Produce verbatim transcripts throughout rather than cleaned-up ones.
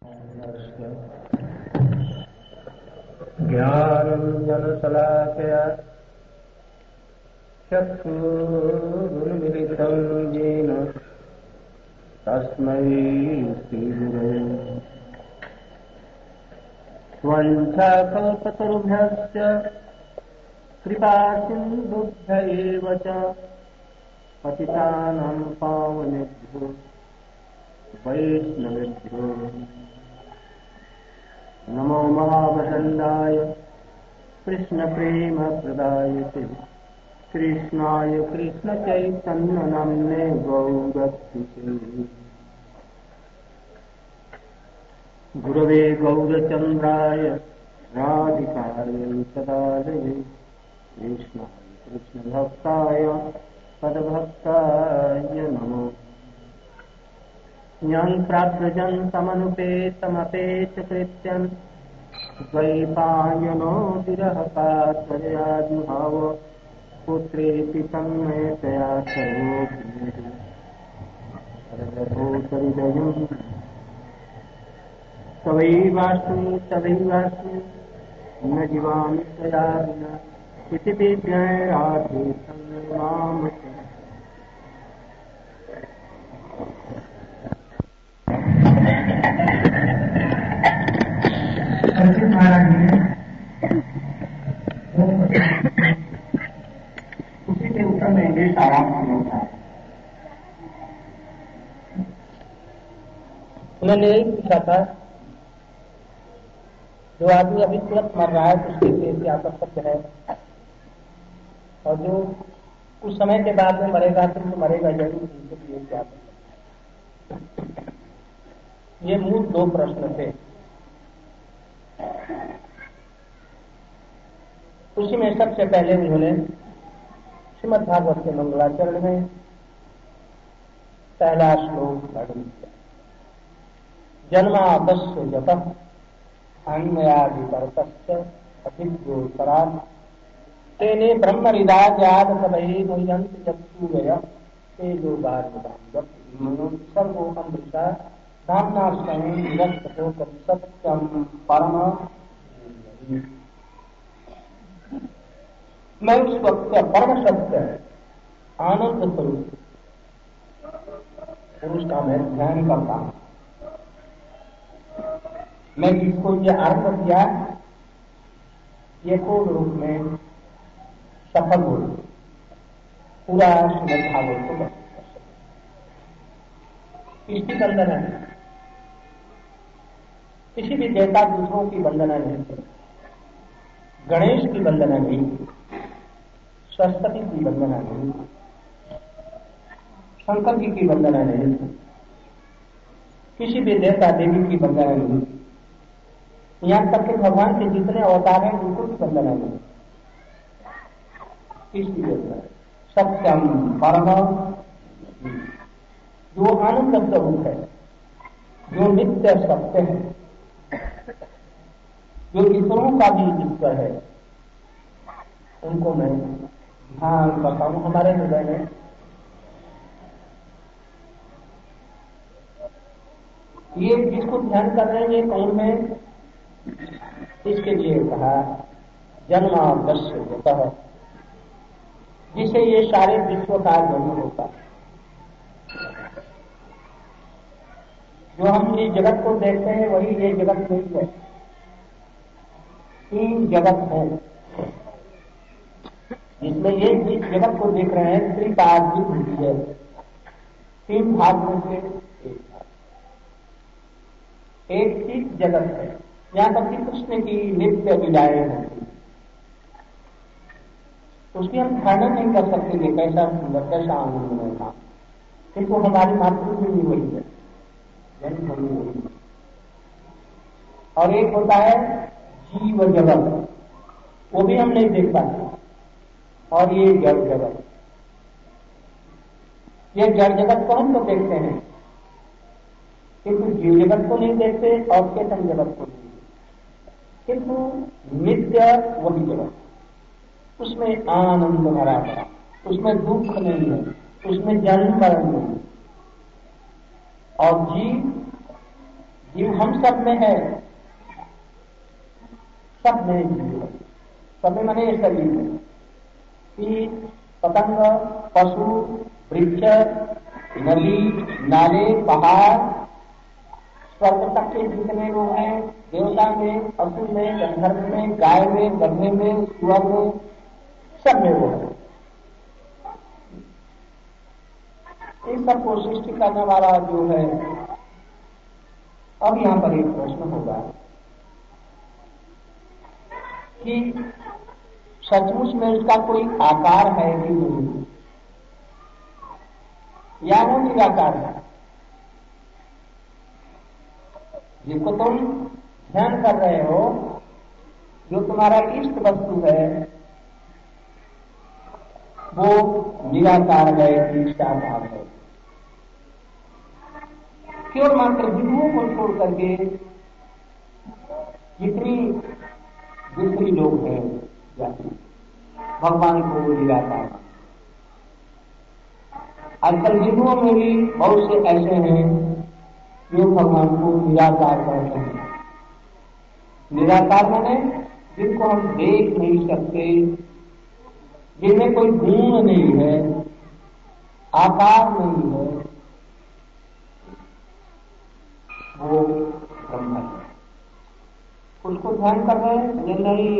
ज्ञानञ्जनशलाकया चक्षुरुन्मिलितं येन तस्मै श्रीगुरवे वञ्चाकल्पतरुभ्यश्च कृपासिन्धुभ्य एव च पतितानां पावनेभ्यो वैष्णवेभ्यो नमो महावदन्नाय कृष्णप्रेमप्रदायते कृष्णाय कृष्णचैतन्यनाम्ने गौरक्षिते गुरवे गौरचन्द्राय राधिकायै सदालये कृष्णाय कृष्णभक्ताय तद्भक्ताय नमो यं प्राप्तजन्तमनुपेतमपेतकृत्यं द्वैपायनो विरहकातर्याजुहाव पुत्रेति तन्मयतया सर्वभूतहृदयं तवैवास्मि तवैवास्मि न जीवामि त्वया विना इति विज्ञाय राधे संमाम महाराज ने उसी के उत्तर में ये सारांश होता है। उन्होंने यही पूछा था, जो आदमी अभी तुरंत मर रहा है तो उसके लिए क्या सत्य है, और जो कुछ समय के बाद में मरेगा तो मरेगा जरूर, उसके लिए क्या सत्य। ये मूल दो प्रश्न थे। उसी में सबसे पहले उन्होंने श्रीमद् भागवत के मंगलाचरण में पहला श्लोक वर्णन किया। जन्मादस्य जतः अन्यादिकर्तस्य अभिज्ञोत्तरात् तेने ब्रह्महृदायाद सवै मुह्यन्ति चक्षुरय तेजो भागवत सर्वो अमृता धाम्ना स्वयं विरक्तो सत्यम परम। मैं उस सत्य परम सत्य आनंद स्वरूप पुरुष का मैं ध्यान करता हूं। मैं जिसको ये अर्थ किया ये पूर्ण रूप में सफल हो पूरा श्रीमद् भागवत को इसकी वंदना नहीं, किसी भी देवता दूसरों की वंदना नहीं, गणेश की वंदना नहीं, सरस्वती की वंदना नहीं, शंकर जी की वंदना नहीं, किसी भी देवता देवी की वंदना नहीं, यहाँ तक के भगवान के जितने अवतार हैं उनको की वंदना नहीं। किसी देवता सत्यम परम, जो आनंद स्वरूप है, जो नित्य सत्य है, जो ईश्वरों का भी ईश्वर है, उनको मैं ध्यान करता हूं हमारे हृदय में। ये जिसको ध्यान कर रहे हैं ये कौन है, इसके लिए कहा जन्मादस्य जतः, जिसे ये सारे विश्व का जन्म होता है। जो हम ये जगत को देखते हैं वही ये जगत नहीं है। तीन जगत है जिसमें ये जिस जगत को देख रहे हैं त्रिपाद बुद्धि है, तीन भाग में से एक भाग। एक ही जगत है, यहाँ तक कि कृष्ण की नित्य विदाएं होती, उसकी हम धारणा नहीं कर सकते कि कैसा सुंदर कैसा आनंदमय था, किंतु हमारी मातृभूमि वही है, जन्मभूमि वही है। और एक होता है जीव जगत, वो भी हम नहीं देख पाते, और ये जड़ जगत, ये जड़ जगत को हम तो देखते हैं किंतु जीव जगत को नहीं देखते और चेतन जगत को नहीं देखते, किंतु नित्य वही जगत, उसमें आनंद भरा भरा, उसमें दुख नहीं है, उसमें जन्म मरण नहीं। और जीव जीव हम सब में है, सब में जीव है, सब में मने शरीर में। कीट, पतंग, पशु, वृक्ष, नदी, नाले, पहाड़, स्वर्ग तक के जितने लोग हैं, देवता में, असुर में, गंधर्व में, गाय में, गधे में, सुअर में, सब में वो है। इस सबको सृष्टि करने वाला जो है। अब यहां पर एक प्रश्न होगा कि सचमुच में इसका कोई आकार है कि नहीं, या वो निराकार है। जिसको तुम ध्यान कर रहे हो, जो तुम्हारा इष्ट वस्तु है, वो निराकार है कि साकार है। केवल मात्र हिंदुओं को छोड़ करके जितनी दूसरी लोग हैं जाति, भगवान को निराकार। आजकल हिंदुओं में भी बहुत से ऐसे हैं जो भगवान को निराकार कहते हैं। निराकार माने जिनको हम देख नहीं सकते, जिनमें कोई गुण नहीं है, आकार नहीं है, वो ब्रह्म है। उसको ध्यान कर रहे हैं या नहीं?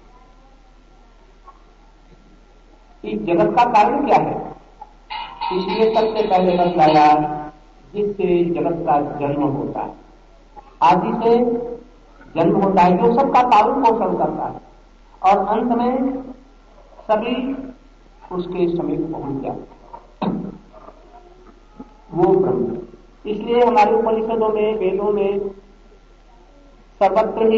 इस जगत का कारण क्या है? इसलिए सबसे पहले बतलाया जिससे जगत का जन्म होता है। आदि से जन्म होता है जो सबका पालन पोषण करता है, और अंत में सभी उसके समीप पहुंच जाते, वो ब्रह्म। इसलिए हमारे उपनिषदों में, वेदों में सर्वत्र ही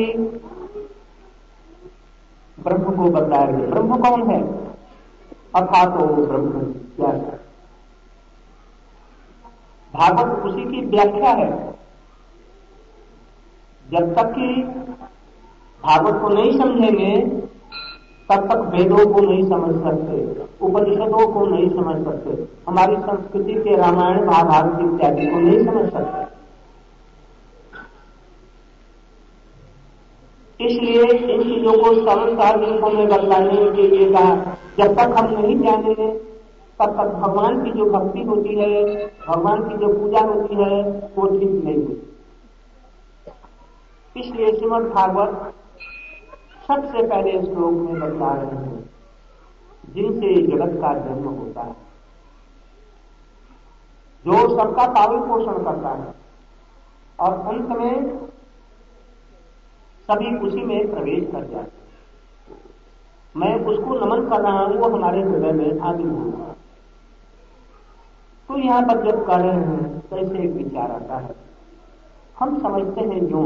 ब्रह्म को बताया गया। ब्रह्म कौन है? अर्थात वो ब्रह्म क्या है? भागवत उसी की व्याख्या है। जब तक कि भागवत को नहीं समझेंगे तब तक वेदों को नहीं समझ सकते, उपनिषदों को नहीं समझ सकते, हमारी संस्कृति के रामायण, महाभारत इत्यादि को नहीं समझ सकते। इसलिए इन चीजों को सरल सहज रूपों में बतलाने के लिए कहा। जब तक हम नहीं जानेंगे तब तक भगवान की जो भक्ति होती है, भगवान की जो पूजा होती है, वो ठीक नहीं होती। इसलिए श्रीमद् भागवत सबसे पहले श्लोक में बता रहे हैं जिनसे जगत का जन्म होता है, जो सबका पालन पोषण करता है, और अंत में सभी उसी में प्रवेश कर जाते हैं। मैं उसको नमन कर रहा हूं, वो हमारे हृदय में आदि होगा। तो यहां पर जब कर रहे हैं तो ऐसे एक विचार आता है, हम समझते हैं जो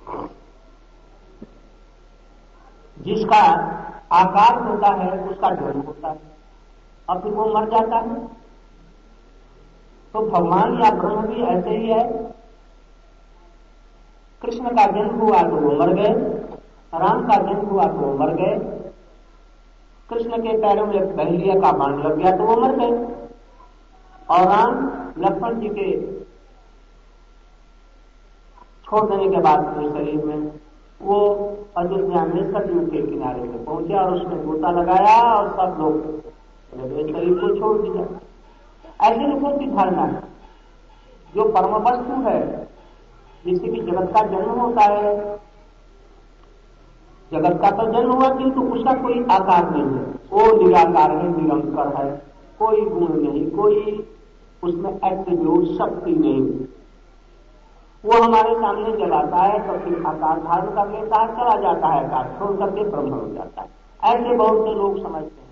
जिसका आकार होता है उसका जन्म होता है, अब वो मर जाता है। तो भगवान या ब्रह्म भी ऐसे ही है। कृष्ण का जन्म हुआ तो वो मर गए, राम का जन्म हुआ तो वो मर गए, कृष्ण के पैरों में बहलिया का बाण लग गया तो वो मर गए, और राम लक्ष्मण जी के छोड़ देने के बाद अपने शरीर में वो अयोध्या में सरयू के किनारे पे पहुंचे और उसमें गोता लगाया और सब लोग शरीर को छोड़ दिया। ऐसे लोगों की धारणा है जो परम वस्तु है, जिससे कि जगत का जन्म होता है। जगत का तो जन्म हुआ किंतु उसका कोई आकार नहीं है, वो निराकार है, निरंतर है, कोई गुण नहीं, कोई उसमें एट्रिब्यूट शक्ति नहीं। वो हमारे सामने जब आता है तो फिर आकार धारण कर लेता है, चला जाता है, आकार छोड़ करके ब्रह्म हो जाता है। ऐसे बहुत से लोग समझते हैं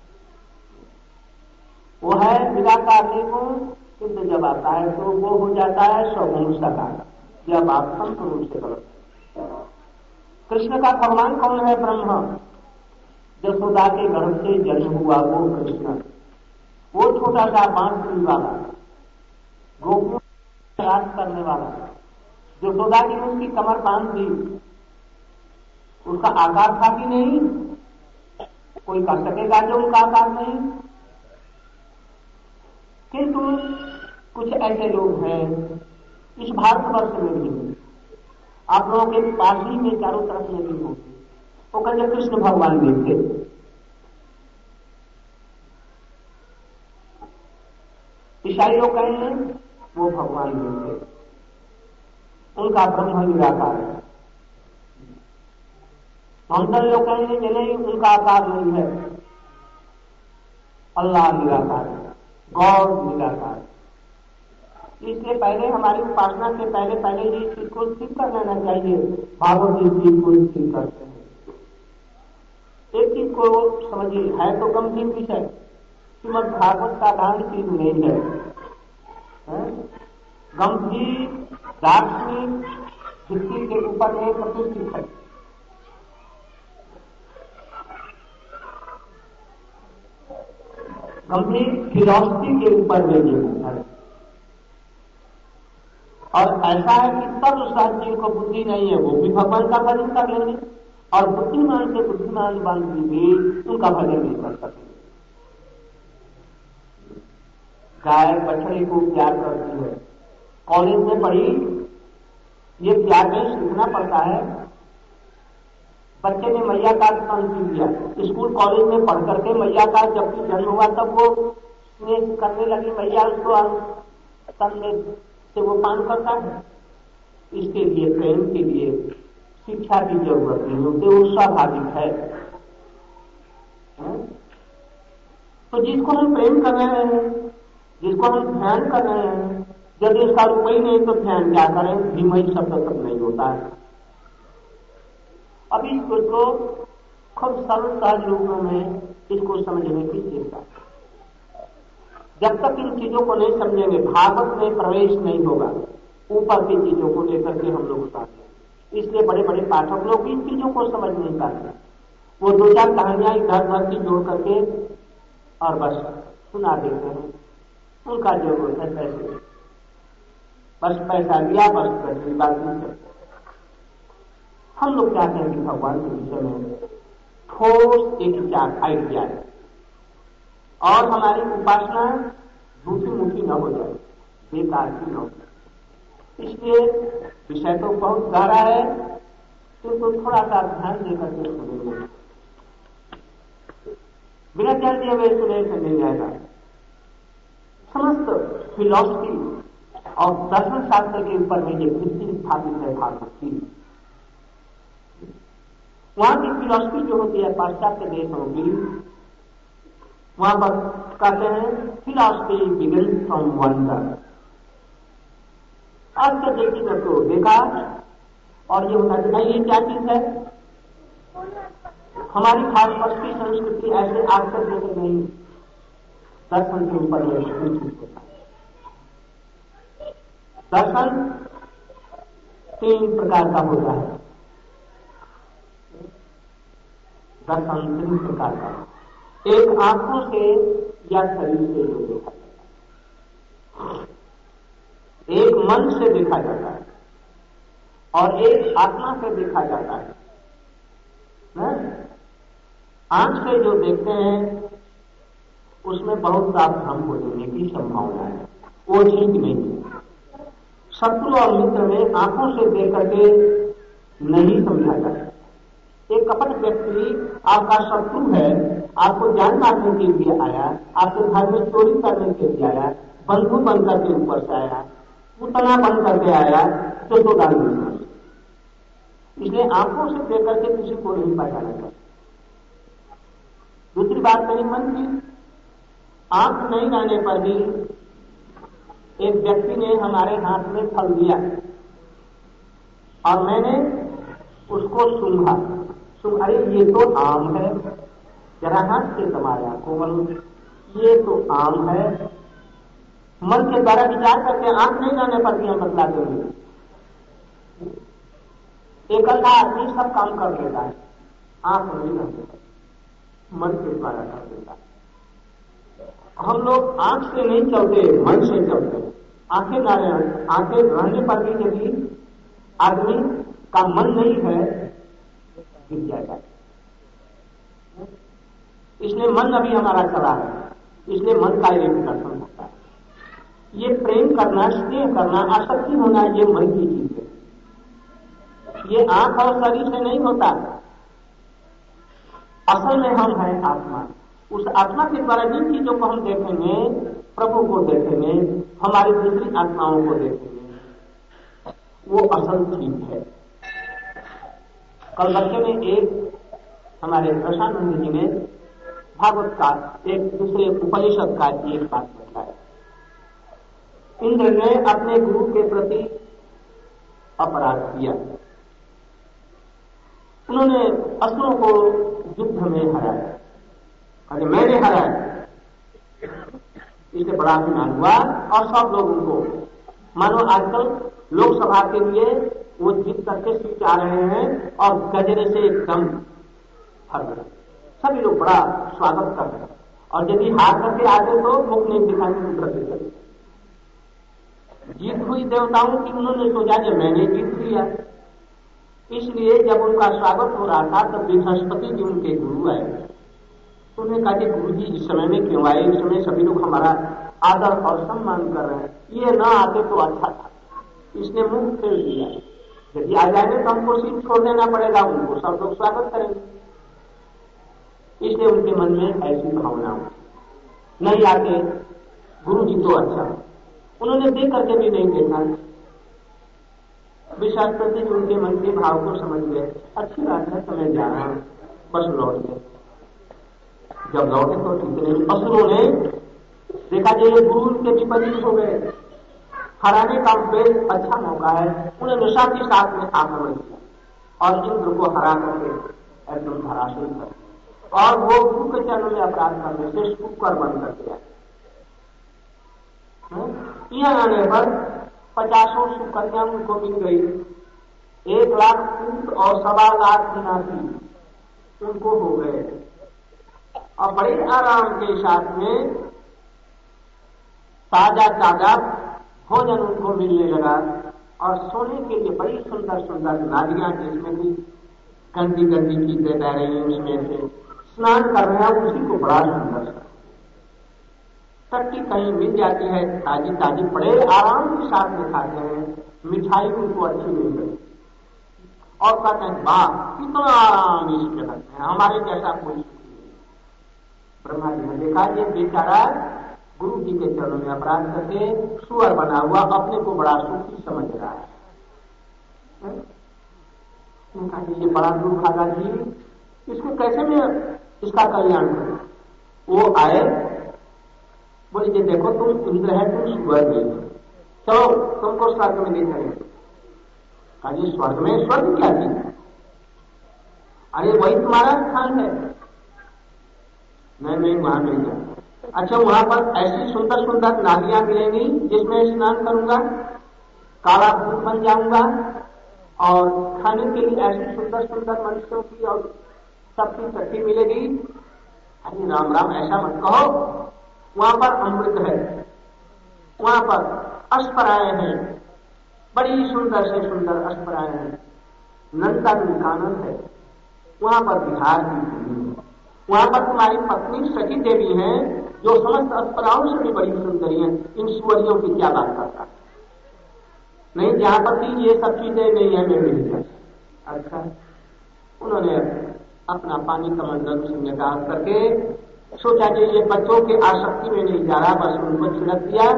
वो है निराकार निर्गुण, किंतु जब आता है तो वो हो जाता है सगुण साकार। यह बात संपूर्ण रूप से गलत है। कृष्ण का भगवान कौन है? ब्रह्म। यशोदा के गर्भ से जन्म हुआ वो कृष्ण, वो छोटा सा बांसुरी वाला, गोपियों राज करने वाला, यशोदा की उसकी कमर बांध दी, उसका आकार था कि नहीं? कोई कर सकेगा जो उनका आकार नहीं? किंतु कुछ ऐसे लोग हैं इस भारतवर्ष में भी आप लोगों के पास ही में चारों तरफ नदी होगी, वो कहेंगे कृष्ण भगवान भी थे। ईसाई लोग कहेंगे वो भगवान भी थे, उनका ब्रह्म निराकार है। मोहम्मदन लोग कहेंगे कि नहीं, उनका आकार नहीं है, अल्लाह निराकार है, गॉड निराकार है। इसलिए पहले हमारी उपासना से पहले पहले ये चीज को ठीक कर लेना चाहिए। भागवत जी चीज को ठीक करते हैं। एक चीज को समझिए, है तो गंभीर विषय, श्रीमद् भागवत साधारण चीज नहीं है, है? गंभीर दार्शनिक भित्ति के ऊपर में प्रतिष्ठित है। गंभीर फिलॉसफी के ऊपर में ये है। और ऐसा है कि सब सहज जीव को बुद्धि नहीं है, वो भी भगवान का भजन कर लेंगे, और बुद्धिमान से बुद्धिमान बांधी भी उनका भजन नहीं कर सकेंगे। गाय बछड़े को प्यार करती है, कॉलेज में पढ़ी, ये प्यार नहीं सीखना पड़ता है। बच्चे ने मैया का स्तन पी लिया, स्कूल कॉलेज में पढ़ करके मैया का जब भी जन्म हुआ तब वो स्नेह करने लगी, मैया उसको स्तन में से वो पान करता है। इसके लिए प्रेम के लिए शिक्षा की जरूरत नहीं होती, वो स्वाभाविक है। तो जिसको हम प्रेम कर रहे हैं, जिसको हम ध्यान कर रहे हैं, यदि उसका रूप ही नहीं तो ध्यान क्या करें? धीमही शब्द तक नहीं होता है। अभी इसको खूब सरल सहज रूपों में इसको समझने की चेष्टा। जब तक इन चीजों को नहीं समझेंगे, भागवत में प्रवेश नहीं होगा, ऊपर की चीजों को लेकर के हम लोग उठाते। इसलिए बड़े बड़े पाठक लोग इन चीजों को समझ नहीं पाते। वो दो चार कहानियां इधर उधर की जोड़ करके और बस सुना देते हैं। उनका जरूरत है पैसे, बस पैसा दिया, बस पैसे बात नहीं करते। हम लोग चाहते हैं कि भगवान के विषय में ठोस एक विचार आइडिया है, और हमारी उपासना झूठी मूठी न हो जाए, बेकार की न हो जाए। इसलिए विषय तो बहुत गहरा है, तो, तो थोड़ा सा ध्यान देकर के सुनेंगे। बिना ध्यान दिए हुए सुने से नहीं जाएगा। समस्त फिलॉसफी और दर्शन शास्त्र के ऊपर में ये भित्ति स्थापित है भागवत की। वहां की फिलॉसफी जो होती है पाश्चात्य देशों की, वहां पर कहते हैं फिलॉसफी बिगिंस फ्रॉम वंडर। आज के देखी को देखा और ये होता है ये क्या चीज है। हमारी भारतवर्ष की संस्कृति ऐसे आज तक देखे नहीं, दर्शन के ऊपर होता है। दर्शन तीन प्रकार का होता है। दर्शन तीन प्रकार का, एक आंखों से या शरीर से जो देखा जाता है, एक मन से देखा जाता है, और एक आत्मा से देखा जाता है। आंख से जो देखते हैं उसमें बहुत सा भ्रम हो जाने की संभावना है, वो ठीक नहीं है। शत्रु और मित्र में आंखों से देख करके नहीं समझा जाता। एक कपट व्यक्ति आपका शत्रु है, आपको जान मारने के लिए आया, आपके घर में चोरी करने के लिए आया, बंधु बनकर के ऊपर से आया, पुतना बन करके आया, तो तो डाल नहीं। इसलिए आंखों से देख करके किसी को नहीं पहचाना जाता। दूसरी बात मेरी मन की, आंख नहीं रहने पर भी एक व्यक्ति ने हमारे हाथ में फल दिया और मैंने उसको सूंघा, सूंघ अरे ये तो आम है, जरा हाथ से दबाया कोमल, ये तो आम है। मन के द्वारा विचार करके आंख नहीं रहने पर भी हम बतलाते हैं। एक अल्लाह आदमी सब काम कर लेता है, आंख नहीं रहने, मन के द्वारा कर देता है। हम लोग आंख से नहीं चलते, मन से चलते। आंखें ना आंखें रहने पर भी यदि आदमी का मन नहीं है गिर जाएगा। इसलिए मन अभी हमारा चला है, इसलिए मन का एक दर्शन होता है। ये प्रेम करना, स्नेह करना, आसक्ति होना, ये मन की चीज है। ये आंख और शरीर से नहीं होता। असल में हम हैं आत्मा। उस आत्मा के द्वारा जिन चीजों को हम देखेंगे, प्रभु को देखेंगे, हमारी दूसरी आत्माओं को देखेंगे, वो असल चीज है। कल बच्चे में एक हमारे प्रशानंद जी ने भागवत का एक दूसरे उपनिषद का एक बात बताया। इंद्र ने अपने गुरु के प्रति अपराध किया। उन्होंने असुरों को युद्ध में हराया। अरे मैंने हराया, इससे बड़ा अभिमान हुआ और सब लोग उनको, मानो आजकल लोकसभा के लिए वो जीत करके सीट आ रहे हैं और गजरे से एकदम भर गए, सभी लोग बड़ा स्वागत कर रहे हैं। और यदि हार करके आते तो मुख नहीं दिखाने की प्रति जीत हुई देवताओं की। उन्होंने सोचा कि मैंने जीत लिया, इसलिए जब उनका स्वागत हो रहा था तब बृहस्पति जी उनके गुरु आए। तो उन्होंने कहा कि गुरु जी इस समय में क्यों आए? इस समय सभी लोग हमारा आदर और सम्मान कर रहे हैं, ये ना आते तो अच्छा था। इसने मुंह फेर दिया, यदि आ जाएंगे तो हमको सीट छोड़ देना पड़ेगा, उनको सब लोग स्वागत करेंगे। इसलिए उनके मन में ऐसी भावना नहीं आते, गुरु जी तो अच्छा। उन्होंने देख करके भी नहीं देखा। बृहस्पति जी उनके मन के भाव को समझ गए। अच्छी बात है, समय जा रहा है, बस लौट गए। जब लौटे तो ठीक नहीं, असुरों ने देखा कि ये गुरु के विपरीत हो गए, हराने का बेहद अच्छा मौका है। उन्हें निशा के साथ में आक्रमण किया और इंद्र को हरा करके एकदम धराशायी कर, और वो गुरु के चरणों में अपराध करने से शुक्र बन कर दिया। यहाँ आने पर पचासों सुकन्या उनको मिल गई, एक लाख ऊंट और सवा लाख दिनाती उनको हो गए, और बड़े आराम के साथ में ताजा ताजा भोजन उनको मिलने लगा। और सोने के लिए बड़ी सुंदर सुंदर नालियां, जिसमें भी गंदी गंदी चीजें बह रही हैं, उसमें से स्नान कर रहे हैं, उसी को बड़ा सुंदर सा टट्टी कहीं मिल जाती है ताजी ताजी, बड़े आराम के साथ में खाते हैं। मिठाई उनको अच्छी मिल गई और कहते हैं वाह कितना आराम इसमें लगते हैं, हमारे जैसा कोई सुखी नहीं। ब्रह्मा जी ने देखा ये बेचारा गुरु जी के चरणों में अपराध करके सुअर बना हुआ अपने को बड़ा सुखी समझ रहा है। उनका ये बड़ा दुर्भागा जीव, इसको कैसे मैं इसका कल्याण करूं? वो आए, बोले कि देखो तुम इंद्र है, तुम स्वर्ग नहीं, चलो तुमको स्वर्ग में ले चलेंगे। कहा स्वर्ग में? स्वर्ग क्या चीज है? अरे वही तुम्हारा स्थान है। मैं नहीं वहां नहीं जाऊंगा। अच्छा, वहां पर ऐसी सुंदर सुंदर नालियां मिलेंगी जिसमें स्नान करूंगा, काला भूत बन जाऊंगा, और खाने के लिए ऐसी सुंदर सुंदर मनुष्यों की और सबकी चट्टी मिलेगी। अरे राम राम, ऐसा मत कहो। वहां पर अमृत है, वहां पर अष्पराएं हैं, बड़ी सुंदर से सुंदर अष्पराएं हैं, नंदन कानन है, वहां पर बिहार की भूमि है, वहां पर तुम्हारी पत्नी सखी देवी है जो समस्त अष्पराओं से भी बड़ी सुंदरी है। इन सुअरियों की क्या बात करता नहीं, जहां पर भी ये सब चीजें नहीं है मैं मिल जाए। अच्छा, उन्होंने अपना पानी का मंडल से निकाल करके सोचा कि ये बच्चों के आसक्ति में नहीं जा रहा, बस उनको छिड़क दिया।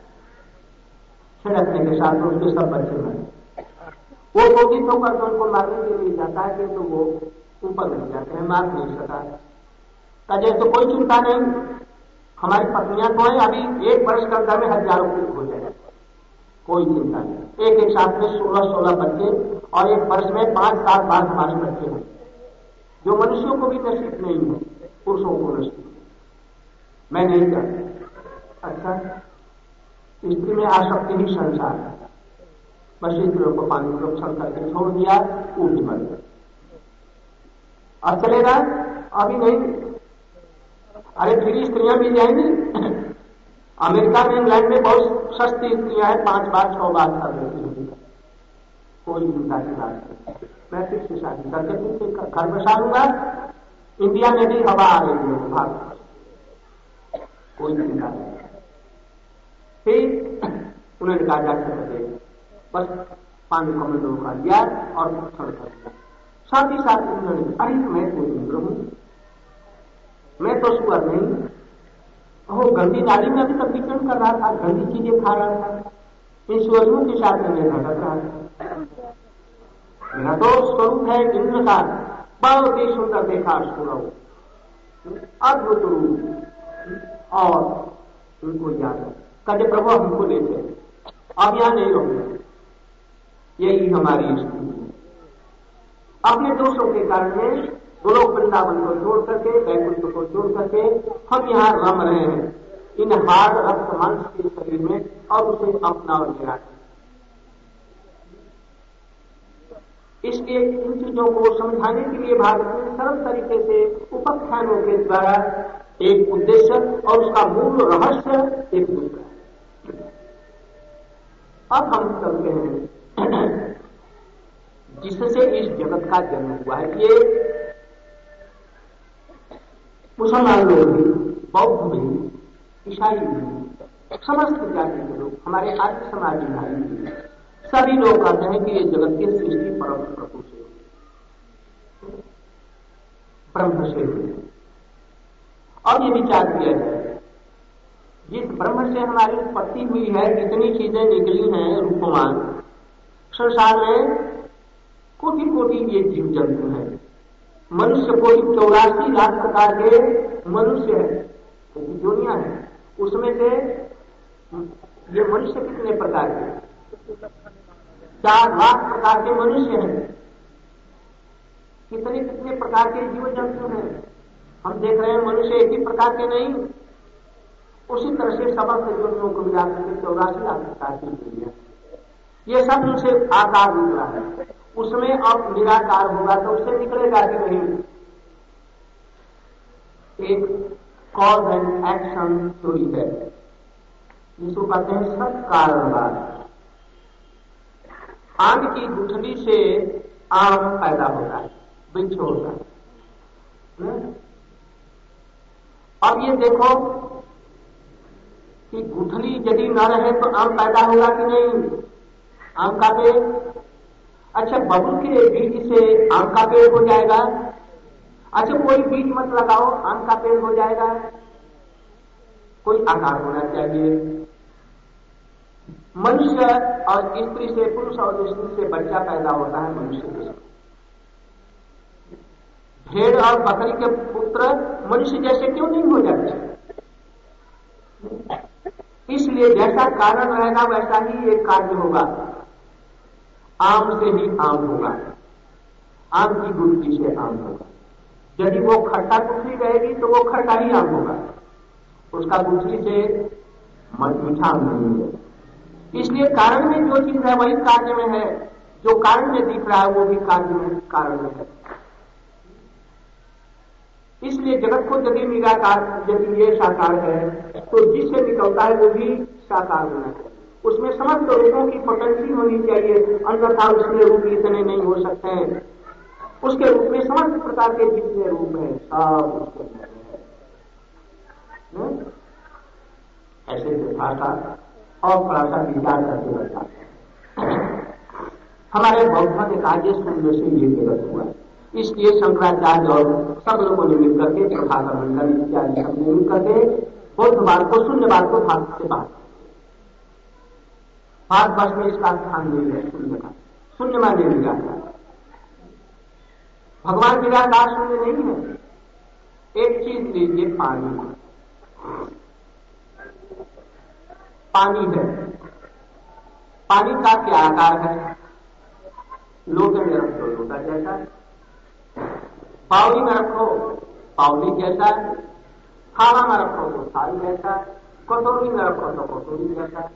छिड़कने के साथ उसके सब बच्चे मरे। वो कोपित होकर तो उनको मारने के लिए जाता है, तो वो ऊपर नहीं जाते हैं, मार नहीं सका। कहे तो कोई चिंता नहीं, हमारी पत्नियां तो हैं, अभी एक वर्ष के अंदर में हजारों की हो जाएगा, कोई चिंता नहीं। एक एक साथ में सोलह सोलह बच्चे, और एक वर्ष में पांच सात बार हमारे बच्चे हैं, जो मनुष्यों को भी नसीब नहीं है, पुरुषों को नसीब। मैं नहीं करता। अच्छा, स्त्री में आसक्ति ही संसार है, बस स्त्रियों को पानी प्रोक्षण करके छोड़ दिया, वो भी मर गया। अब चलेगा? अभी नहीं। अरे फिर स्त्रियां भी जाएंगी। अमेरिका में, इंग्लैंड में बहुत सस्ती स्त्रियां हैं, पांच बार छह बार कर देती हैं, कोई चिंता की बात नहीं। मैं फिर से शादी करके फिर घर में सारूंगा। इंडिया में भी हवा आ रही है, भाग, कोई चिंता नहीं। फिर उन्होंने कहा जाकर बस पानी कमंडलों का लिया और क्षण कर दिया। साथ ही साथ उन्होंने, अरे मैं तो इंद्र हूं, मैं तो सुअर नहीं, वो गंदी नाली में अभी तक विचरण कर रहा था, गंदी चीजें खा रहा था, इन सुअरों के साथ में मैं भटक रहा था। मेरा तो स्वरूप है इंद्र का, बहुत ही सुंदर देखा सुरव, अद्भुत रूप। और उनको याद है, कहते प्रभु हमको ले चले, अब यहां नहीं रहूंगा। यही हमारी स्थिति, अपने दोषों के कारण में गोलोक वृंदावन को छोड़ करके, वैकुंठ को छोड़ करके हम यहाँ रम रहे हैं इन हार्ड रक्त मांस के शरीर में, और उसे अपना और गिरा। इसलिए इन चीजों को समझाने के लिए भारत में सरल तरीके से उपाख्यानों के द्वारा एक उद्देश्य और उसका मूल रहस्य एक दूसरा। अब हम चलते हैं जिससे इस जगत का जन्म हुआ है। ये मुसलमान लोग भी, बौद्ध भी, ईसाई भी, समस्त जाति के लोग, हमारे आर्य समाजी भाई भी, सभी लोग कहते हैं कि ये जगत की सृष्टि परम प्रभु से, ब्रह्म से हुई। और ये विचार किया जाए, जिस ब्रह्म से हमारी उत्पत्ति हुई है, जितनी चीजें निकली हैं रूपमान, संसार में कोटि कोटि ये जीव जंतु हैं। मनुष्य कोटि चौरासी लाख प्रकार के मनुष्य है, दुनिया है, उसमें से ये मनुष्य कितने प्रकार के, चार लाख प्रकार के मनुष्य हैं। कितने कितने प्रकार के जीव जंतु हैं हम देख रहे हैं, मनुष्य एक ही प्रकार के नहीं। उसी तरह से समस्त जीवों को मिला करके चौरासी लाख प्रकार की दुनिया, ये सब उनसे आकार निकला है। उसमें अब निराकार होगा तो उससे निकलेगा कि नहीं। एक कॉज एंड एक्शन थ्योरी है, जिसको कहते हैं सब कारणवाद। आम की गुठली से आम पैदा होता है, वृक्ष होता है। अब ये देखो कि गुठली यदि न रहे तो आम पैदा होगा कि नहीं, आम का पेड़। अच्छा, बबुल के बीज से आम का पेड़ हो जाएगा। अच्छा, कोई बीज मत लगाओ, आम का पेड़ हो जाएगा। कोई आकार होना चाहिए। मनुष्य और स्त्री से, पुरुष और स्त्री से बच्चा पैदा होता है मनुष्य के साथ। भेड़ और बकरी के पुत्र मनुष्य जैसे क्यों नहीं हो जाते? इसलिए जैसा कारण रहेगा वैसा ही एक कार्य होगा। आम से ही आम होगा, आम की गुठली से आम होगा। यदि वो खट्टा गुठली रहेगी तो वो खट्टा ही आम होगा, उसका गुठली से मीठा आम नहीं है। इसलिए कारण में जो चीज है वही कार्य में है, जो कारण में दिख रहा है वो भी कार्य में कारण में है। इसलिए जगत को यदि निराकार, यदि ये साकार है तो जिससे निकलता है वो भी साकार होना चाहिए। उसमें समस्त रूपों की पोटेंसी होनी चाहिए, अन्यथा उसमें रूप इतने नहीं हो सकते हैं। उसके रूप में समस्त प्रकार के जितने रूप हैं सब उसके अंदर है। ऐसे भाषा और थोड़ा सा विचार करके बैठा। हमारे बौद्धों ने कहा कि शून्य से ये जगत हुआ, इसलिए शंकराचार्य और सब लोगों ने मिल करके, प्रभाकर मंडल इत्यादि सब ने मिल करके बौद्धवाद को, शून्यवाद को भारत से बात, भारतवर्ष में इसका स्थान नहीं है शून्य का। शून्य माने निराकार, भगवान निराकार शून्य नहीं है। एक चीज लीजिए, पानी। पानी है, पानी का क्या आकार है? लोटे में रखो लोटा जैसा, पावली में रखो पावली जैसा, थाला में रखो तो थाली जैसा, कटोरी में रखो तो कटोरी जैसा।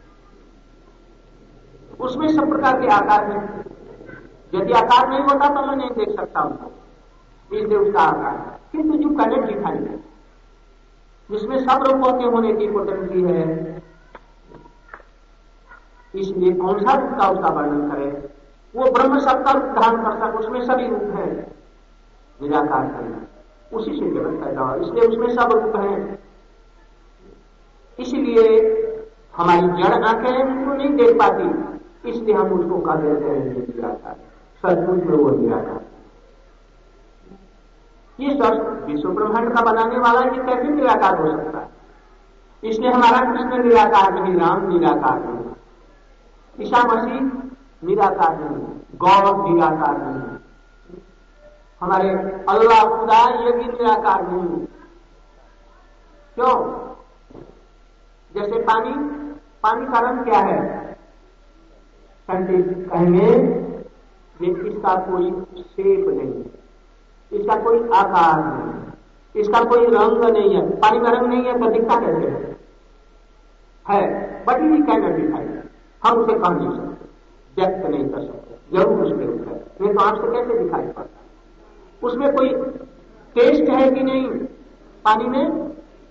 उसमें सब प्रकार के आकार हैं। यदि आकार नहीं होता तो मैं नहीं देख सकता हूं, इसलिए उसका आकार है। किंतु जो कनेक्ट दिखाई है, जिसमें सब रूपों के होने की पोटेंसी है, इसलिए कौन सा रूप का उसका वर्णन करे? वो ब्रह्म सबका रूप धारण कर सकता, उसमें सभी रूप हैं। निराकार करना, उसी से जगत पैदा हुआ, इसलिए उसमें सब रूप हैं। इसलिए हमारी जड़ आंखें उनको नहीं देख पाती, इसलिए हम उसको कह देते हैं निराकार, सचमुच में वो निराकार। ये सब विश्व ब्रह्मांड का बनाने वाला ये कैसे निराकार हो सकता है? इसलिए हमारा कृष्ण निराकार नहीं, राम निराकार नहीं, ईसा मसीह निराकार नहीं, गॉड निराकार नहीं, हमारे अल्लाह खुदा ये भी निराकार नहीं। क्यों? जैसे पानी, पानी का रंग क्या है? साइंटिस्ट कहेंगे कि इसका कोई शेप नहीं, इसका कोई आकार नहीं, इसका कोई रंग नहीं है। पानी का रंग नहीं है तो दिखता कैसे है? है बट ही कैन दिखाई, हम उसे कह नहीं सकते, व्यक्त नहीं कर सकते, जरूर उसमें है, नहीं तो आपसे कैसे दिखाई पड़ता? उसमें कोई टेस्ट है कि नहीं? पानी में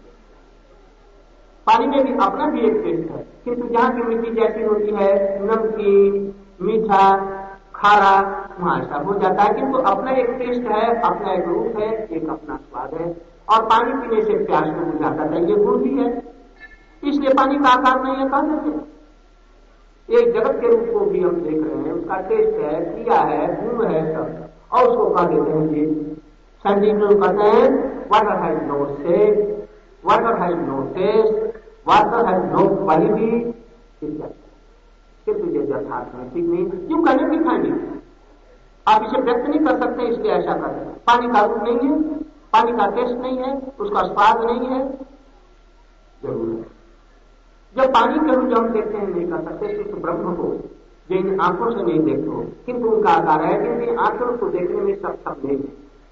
पानी में भी अपना भी एक टेस्ट है, किंतु जहां की मिट्टी जैसी होती है, नमकीन, मीठा, खारा, वहां ऐसा हो जाता है, किंतु अपना एक टेस्ट है, अपना एक रूप है, एक अपना स्वाद है। और पानी पीने से प्यास को बुझाता है, ये गुण भी है। इसलिए पानी का आकार नहीं है, कह देते एक जगत के रूप को भी हम देख रहे हैं, उसका टेस्ट है, क्रिया है, गुण है सब, और उसको कह देते हैं जी। संजीव लोग कहते हैं water has no shape, water has no taste, water has no quality, किंतु ये यथार्थ में ठीक नहीं, क्यों कहने दिखाएंगे? आप इसे व्यक्त नहीं कर सकते, इसलिए ऐसा करते हैं। पानी का रूप नहीं है, पानी का टेस्ट नहीं है, उसका स्वाद नहीं है, जरूर है। जब पानी के रूप हम देखते हैं, नहीं कर सकते, सिर्फ ब्रह्म को जिन आंखों से नहीं देखते हो, किंतु उनका आकार है, क्योंकि आंखों को देखने में सक्षम नहीं है।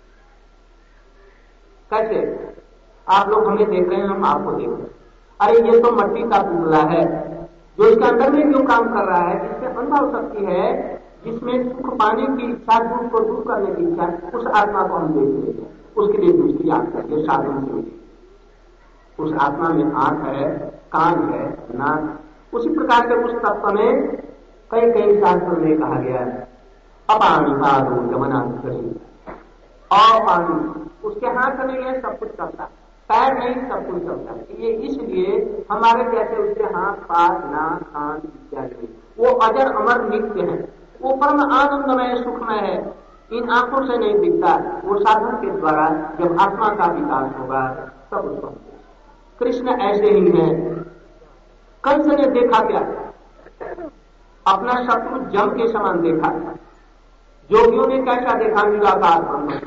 कैसे? आप लोग हमें देख रहे हैं, हम आपको देख रहे हैं, अरे ये तो मट्टी का पुतला है, जो इसके अंदर में जो काम कर रहा है, जिससे अनुभव शक्ति है, जिसमें सुख पाने की इच्छा, दुख को दूर करने की इच्छा, उस आत्मा को हम देख लेते हैं। उसके लिए दूसरी आंख है, ये साधन से होती। उस आत्मा में आंख है, कान है, नाक। उसी प्रकार के उस तत्व में कई कई शास्त्रों में कहा गया है अपानी पादो जमनांतरी, अपानी, उसके हाथ नहीं है, सब कुछ चलता, पैर नहीं, सब कुछ चलता है। ये इसलिए हमारे जैसे उसके हाथ, पाद, नाक, कान इत्यादि, वो अजर अमर नित्य है, वो परम आनंदमय सुखमय है, इन आंखों से नहीं दिखता। वो साधन के द्वारा जब आत्मा का विकास होगा तब उसको। कृष्ण ऐसे ही है। कंस ने देखा क्या? अपना शत्रु जम के समान देखा। जोगियों ने कैसा देखा? निराकार ब्रह्म।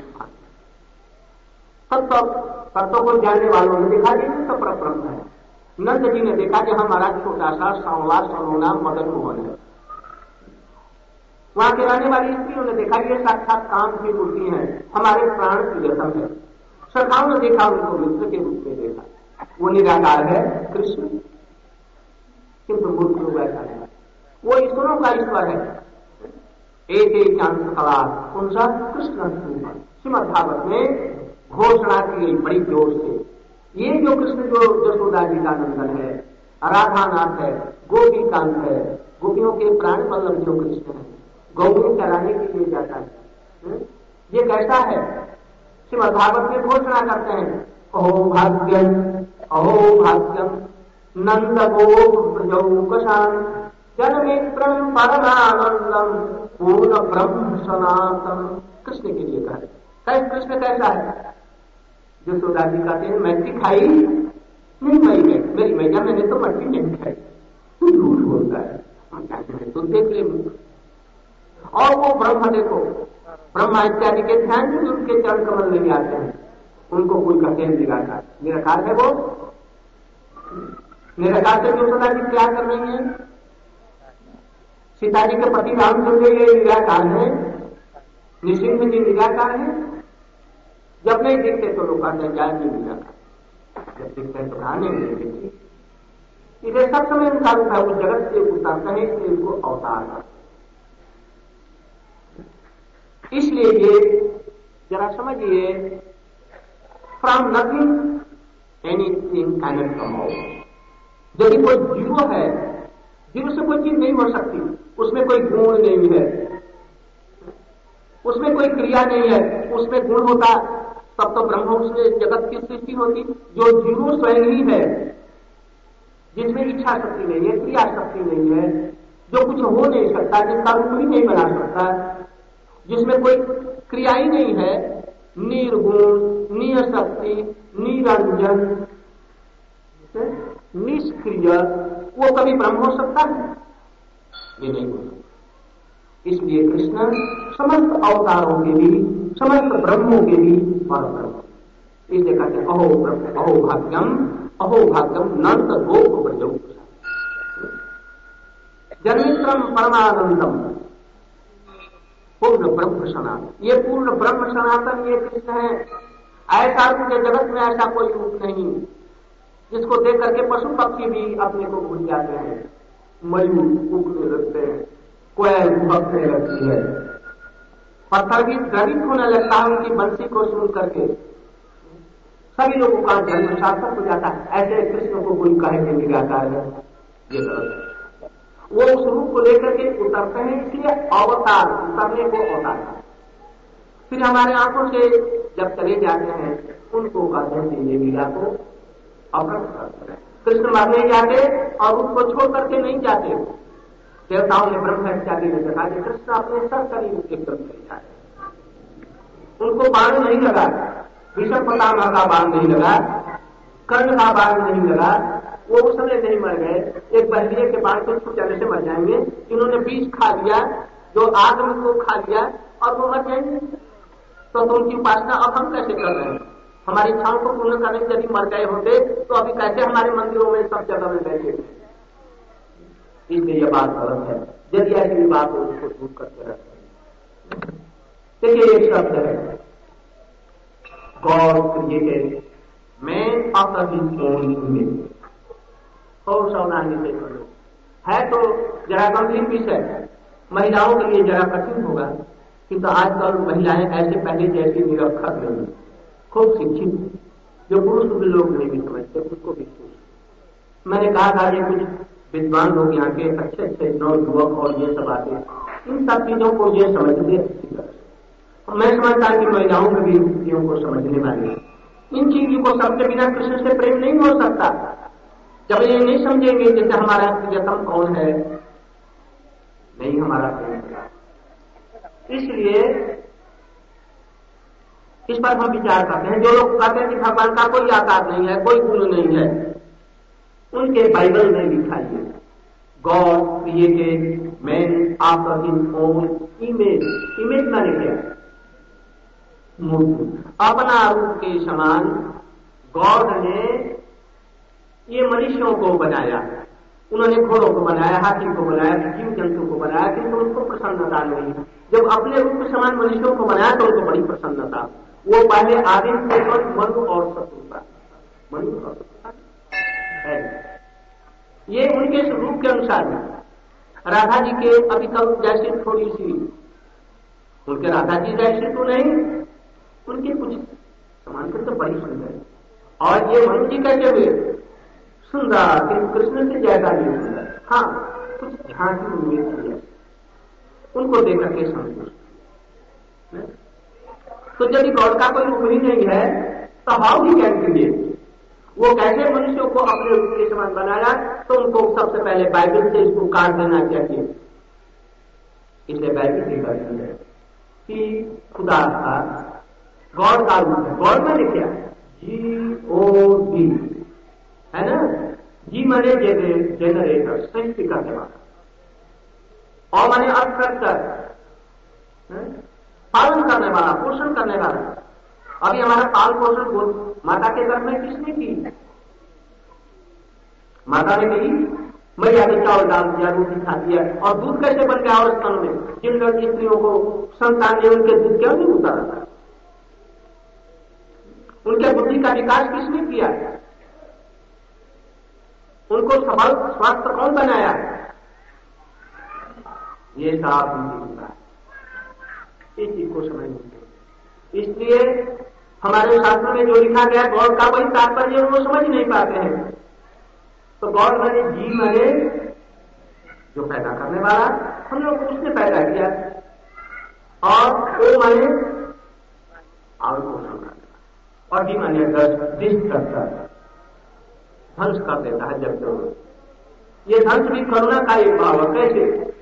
सब तत्वों को जानने वालों ने देखा कि सब ब्रह्म है। नंद जी ने देखा कि हमारा छोटा सा सांवला सलोना मदन मोहन है। वहां के रहने वाली स्त्रियों ने देखा कि साक्षात काम की मूर्ति है, हमारे प्राण की रसम है। सखाओं ने देखा, उनको मित्र के रूप में देखा। वो निराकार है कृष्ण, किंतु मूर्ख लोग ऐसा है, वो ईश्वरों का ईश्वर है। एक एक चांद कला कौन सा? कृष्ण। श्रीमद् भागवत में घोषणा की गई बड़ी जोर से, ये जो कृष्ण जो यशोदा जी का नंदन है, राधानाथ है, गोपी कांत है, गोपियों के प्राण वल्लभ जो कृष्ण है, गौ चराने के लिए जाता है, ये कैसा है? श्रीमद् भागवत में घोषणा करते हैं अहो भाग्यम, अहो भाग्यम नंद गोपशान जनमित्रम परमानंदम पूर्ण ब्रह्म सनातन। कृष्ण के लिए कहा। कैसे कृष्ण कैसा है? जो सोदा जी कहते हैं मट्टी खाई नहीं, मई गई मेरी मैया, मैंने तो मट्टी नहीं खाई। तू झूठ बोलता है, तुम देख ले। और वो ब्रह्म देखो, ब्रह्मा इत्यादि के ध्यान से उनके चरण कमल नहीं आते हैं, उनको कोई कहते हैं निराकार। निराकार है वो। निराकार से जो सदा जी क्या कर रही है? सीता जी के पति रामचंद्र ये निराकार है, निसिंह जी निराकार है। जब नहीं दिखते तो लोग कहते हैं जाए नहीं निराकार, जब दिखते हैं तो आने नहीं दिखते। इसे सब समय उनका रूप है, उस जगत से उतारता है, इसलिए उनको अवतार है। इसलिए ये जरा समझिए, from nothing anything can come out. यदि कोई जीरो है, जीरो से कोई चीज नहीं हो सकती, उसमें कोई गुण नहीं है, उसमें कोई क्रिया नहीं है, उसमें गुण होता तब तो ब्रह्म उससे जगत की सृष्टि होती। जो जीरो स्वयं ही है, जिसमें इच्छा शक्ति नहीं है, क्रिया शक्ति नहीं है, जो कुछ हो नहीं सकता, जिसका रूप भी नहीं बना सकता, जिसमें कोई क्रिया ही नहीं है, निर्गुण, निशक्ति, निरंजन, निष्क्रिय, वो कभी ब्रह्म हो सकता है? ये नहीं हो सकता। इसलिए कृष्ण समस्त अवतारों के भी, समस्त ब्रह्मों के भी परब्रह्म। इसलिए कहते हैं अहो ब्रह्म, अहो भाग्यम, अहो भाग्यम नंद गोप ब्रजौ जनित्रम परमानंदम पूर्ण ब्रह्म सनातन। ये पूर्ण ब्रह्म सनातन ये कृष्ण है। ऐसा पूरे जगत में ऐसा कोई रूप नहीं जिसको देख करके पशु पक्षी भी अपने को भूल जाते हैं, मयूर उगने लगते हैं, कोयल भगने लगती है, पत्थर भी द्रवित होने लगता है उनकी बंसी को सुन करके, सभी लोगों का जन्म सार्थक हो जाता है। ऐसे कृष्ण को कोई कहे के निराकार है, ये गलत है। वो उस रूप को लेकर के उतरते हैं, इसलिए अवतार, उतरने को अवतार। फिर हमारे आंखों से जब चले जाते हैं उनको कहते हैं ये लीला को अपराध करते हैं। कृष्ण मरने जाते और उसको छोड़ करके नहीं जाते। देवताओं ने ब्रह्म इत्यादि ने देखा कि कृष्ण अपने सब शरीर एकदम चले जाते, उनको बाण नहीं लगा, भीष्म पितामह का बाण नहीं लगा, कर्ण का बाण नहीं लगा, वो उस समय नहीं मर गए। एक बहरिए के बाण को छूट जाने से मर जाएंगे, इन्होंने बीज खा लिया जो आदम को खा लिया और वो मर जाएंगे। तो उनकी उपासना अब हम कैसे कर रहे हैं? हमारी इच्छाओं को पूर्ण करने के यदि मर गए होते तो अभी कैसे हमारे मंदिरों में सब जगह में बैठे थे? इसलिए यह बात गलत है। यदि ऐसी बात हो उसको दूर करते रहते हैं। देखिए एक शब्द है God created man after his own image. और सावधानी से करो, है तो जरा गंभीर विषय, महिलाओं के लिए जरा कठिन होगा, किंतु आजकल महिलाएं ऐसे पहले जैसी निरक्षर नहीं, खूब शिक्षित, जो पुरुष भी लोग नहीं भी समझते उसको भी सोच। मैंने कहा था ये कुछ विद्वान लोग यहाँ के अच्छे अच्छे नौ युवक और ये सब आते, इन सब चीजों को ये समझते अच्छी तरह। मैं समझता हूँ कि महिलाओं के भी चीजों को समझने वाले, इन चीजों को सबके बिना कृष्ण से प्रेम नहीं हो सकता। जब ये नहीं समझेंगे जैसे हमारा प्रियतम कौन है, नहीं हमारा प्रेम, इसलिए इस पर हम विचार करते हैं। जो लोग कहते हैं कि भगवान का कोई आकार नहीं है, कोई गुण नहीं है, उनके बाइबल में लिखा है God created man after his own image. Image माने क्या? मूर्ति, अपना रूप के समान गॉड ने ये मनुष्यों को बनाया। उन्होंने घोड़ों को बनाया, हाथी को बनाया, जीव जंतु को बनाया, किंतु उनको प्रसन्नता नहीं। जब अपने रूप के समान मनुष्यों को बनाया तो उनको बड़ी प्रसन्नता। वो पहले आदिम थे मनु और शत्रुता, मनु और शत्रुता है। ये उनके रूप के अनुसार राधा जी के अभी तक जैसे थोड़ी सी, उनके राधा जी जैसे तो नहीं, उनके कुछ समान तो बड़ी सुंदर। और ये मनु जी कैसे हुए? सुंदर, किंतु कृष्ण से ज्यादा नहीं सुंदर। हाँ, कुछ झांकी उम्मीद की है, उनको देखकर के संतुष्ट। तो यदि गॉड का कोई रूप ही नहीं है तो हाउ ही कैन क्रिएट? वो कैसे मनुष्यों को अपने रूप के समान बनाया? तो उनको सबसे पहले बाइबल से इसको काट देना चाहिए। इसलिए बाइबल ये कहती है कि खुदा का गॉड का रूप है। गॉड मैंने क्या? जी ओ डी है ना, जी माने जेनरेटर, सृष्टि करने वाला, और माने अर्थ पालन करने वाला, पोषण करने वाला। अभी हमारा पाल पोषण माता के गर्भ में किसने की? माता ने कही, मैया ने चावल डाल दिया, रोटी खा दिया, और दूध कैसे बन गया? और स्तन में जिन स्त्रियों को संतान ने उनके दूध क्यों नहीं उतारा था? उनके बुद्धि का विकास किसने किया? उनको सबल स्वस्थ कौन बनाया? ये साफ नहीं है, इस चीज को समझ। इसलिए हमारे शास्त्र में जो लिखा गया गॉड का वही तात्पर्य वो समझ नहीं पाते हैं। तो गॉड माने जी माने जो पैदा करने वाला, हम लोग उसने पैदा किया, और ओ माने और पोषण करने वाला, और जी माने दृष्ट करता है, ध्वंस कर देता है जब जरूरत। ये ध्वंस भी करुणा का एक भाव है। कैसे?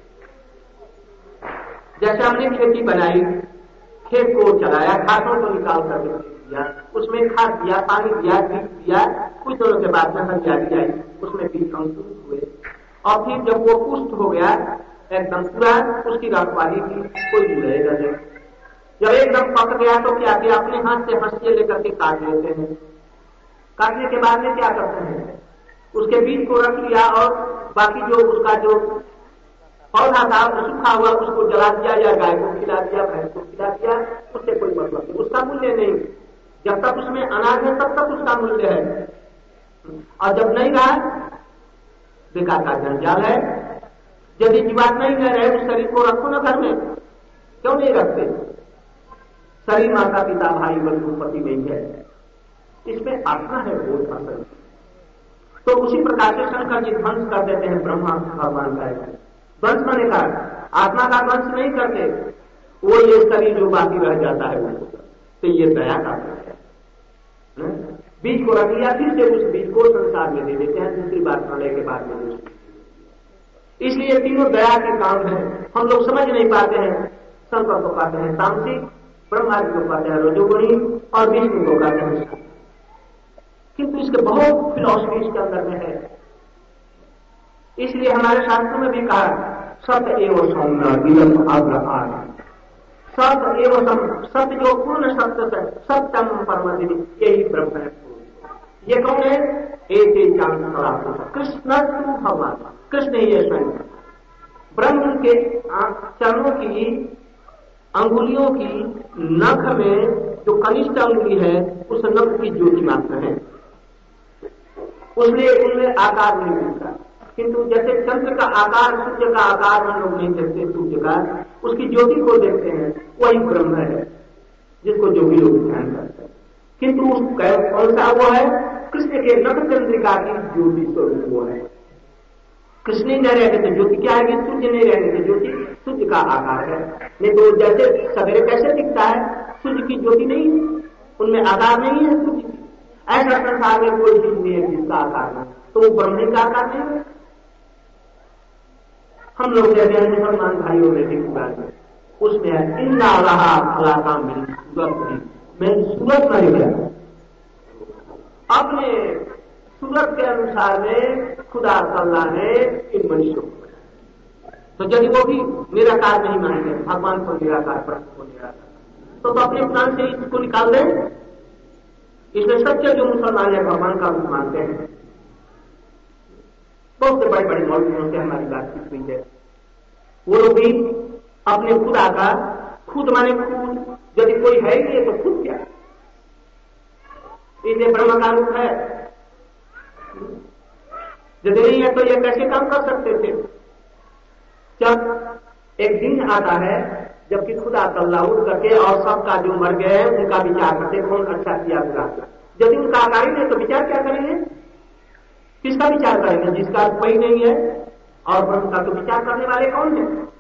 जैसे हमने खेती बनाई, खेत को चलाया, खादों को निकाल कर दिया, उसमें खाद दिया, पानी दिया, बीज दिया, कुछ दिनों के बाद में हरियाली आई, उसमें बीज अंकुरित हुए और फिर जब वो पुष्ट हो गया एकदम पूरा, उसकी रखवाली की कोई रहेगा नहीं। जब एकदम पक गया तो क्या किया, अपने हाथ से हंसिए लेकर के काट लेते हैं। काटने के बाद में क्या करते हैं, उसके बीज को रख लिया और बाकी जो उसका जो पौधा था सूखा हुआ उसको जला दिया या गाय को खिला दिया, भैंस को खिला दिया, उससे कोई मतलब नहीं, उसका मूल्य नहीं। जब तक उसमें अनाज है तब तक उसका मूल्य है, और जब नहीं रहा बेकार का जंजाल है। यदि जीवात्मा ही न रहे उस शरीर को रखो ना घर में, क्यों नहीं रखते? शरीर माता पिता भाई बंधु पति नहीं है, इसमें आत्मा है वो असल। तो उसी प्रकार से शंकर जी ध्वंस कर देते हैं ब्रह्मा भगवान का। ध्वंस माने का आत्मा का ध्वंस नहीं करते, वो ये शरीर जो बाकी रह जाता है वो, तो ये दया का है। बीज को रख लिया, फिर से उस बीज को संसार में दे देते हैं दूसरी बात करने के बाद में। इसलिए तीनों दया के काम है। हम लोग समझ नहीं पाते हैं। शंकर को कहते हैं तामसिक, ब्रह्मा जी को कहते हैं रजोगुणी और विष्णु को कहते हैं, किंतु इसके बहुत फिलॉसफी इसके अंदर में है। इसलिए हमारे शास्त्रों में भी कहा सत्य एवं सौम्य विलम आग्रहार, सत्य एवं सत्य जो पूर्ण सत्य से सत्यम परम, यही ब्रह्म है। ये कौन है? एक एक कृष्ण भगवान, कृष्ण ही है स्वयं। ब्रह्म के चरणों की अंगुलियों की नख में जो कनिष्ठ अंगुली है उस नख की ज्योति मात्र है, उसमें उनमें आकार नहीं मिलता। किंतु जैसे चंद्र का आकार, सूर्य का आकार हम लोग नहीं देखते, सूर्य का उसकी ज्योति को देखते हैं, वही ब्रह्म है जिसको जोगी लोग ध्यान करते हैं। किंतु कौन सा वो है? कृष्ण के नख चंद्रिका की ज्योति स्वरूप वो है। कृष्ण नहीं रहेगा तो ज्योति क्या है? सूर्य नहीं रहेगा तो ज्योति सूर्य का आकार है। नहीं तो जैसे सवेरे कैसे दिखता है, सूर्य की ज्योति नहीं, उनमें आकार नहीं है सूर्य की। ऐसा संसार में कोई चीज नहीं है जिसका आकार नहीं, तो वो ब्रह्म का आकार नहीं है। हम लोग कहते हैं मुसलमान भाइयों में भी में उसमें है इंदा रहा फला का मेरी सूरत नहीं, मैं सूरत नहीं गया अपने सूरत के अनुसार में खुदा तल्ला ने इन मनुष्यों को। तो यदि वो भी निराकार नहीं मानेंगे, भगवान को निराकार, ब्रह्म को निराकार, तो, तो अपने प्राण से इसको निकाल दें। इसमें सच्चे जो मुसलमान है भगवान का रूप मानते हैं। बहुत से बड़े बड़े मौलवियों से हमारी बातचीत हुई है, वो लोग भी अपने खुदा का, खुद माने खुद, यदि कोई है ही नहीं तो खुद क्या, इसे ब्रह्म का रूप है। यदि नहीं है तो ये कैसे काम कर सकते थे? जब एक दिन आता है जबकि खुदा तल्ला उठ करके और सबका जो मर गए उनका विचार करते, कौन अच्छा किया बुरा किया। यदि उनका आकार ही नहीं तो विचार क्या करेंगे? किसका विचार करेंगे? जिसका कोई नहीं है। और ब्रह्म का तो विचार करने वाले कौन है?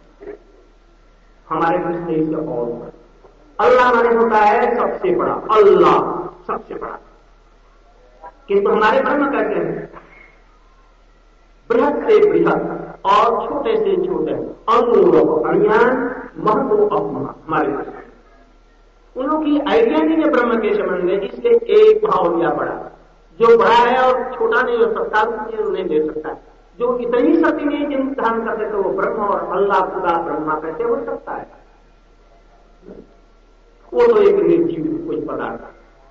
हमारे कृष्ण इससे और अल्लाह माने होता है सबसे बड़ा, अल्लाह सबसे बड़ा। किंतु हमारे ब्रह्म कहते हैं बृहद से बृहद और छोटे से छोटे, अनुरूप अज्ञान महत्व अपमान। हमारे उन लोगों की आइडिया नहीं है ब्रह्म के संबंध में, इसलिए एक भाव लिया बड़ा। जो बड़ा है और छोटा नहीं हो सकता, नहीं दे सकता। जो इतनी शक्ति नहीं जिन ध्यान करते तो वो ब्रह्म और अल्लाह खुदा ब्रह्मा कैसे हो सकता है? वो तो एक निर्जीव कोई पदार्थ।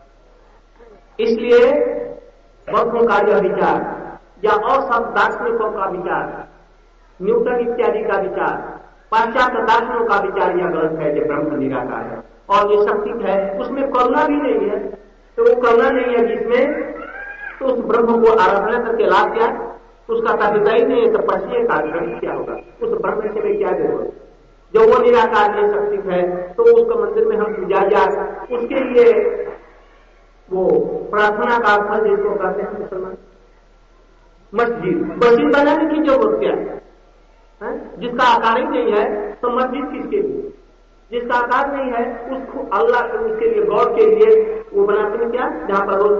इसलिए बौद्धों का यह विचार या और सब दार्शनिकों का विचार, न्यूटन इत्यादि का विचार, पाश्चात्य दार्शनिकों का विचार यह गलत है कि ब्रह्म निराकार है और ये शक्ति है, उसमें करुणा भी नहीं है। तो वो करुणा नहीं है जिसमें, तो उस ब्रह्म को आराधना करके लाभ क्या? उसका ताबिता ही नहीं है तो पछिए कार्यक्रम क्या होगा? उस ब्रह्म से भी क्या जरूरत? जब वो निराकार नहीं शक्ति है तो उसका मंदिर में हम पूजा या उसके लिए वो प्रार्थना का फल जिसको कहते हैं मुसलमान, मस्जिद मस्जिद बनाने की जरूरत क्या है? जिसका आकार ही नहीं है तो मस्जिद किसके लिए? जिसका आकार नहीं है उसको अल्लाह उसके लिए गॉड के लिए वो बनाते हैं क्या, जहाँ पर रोज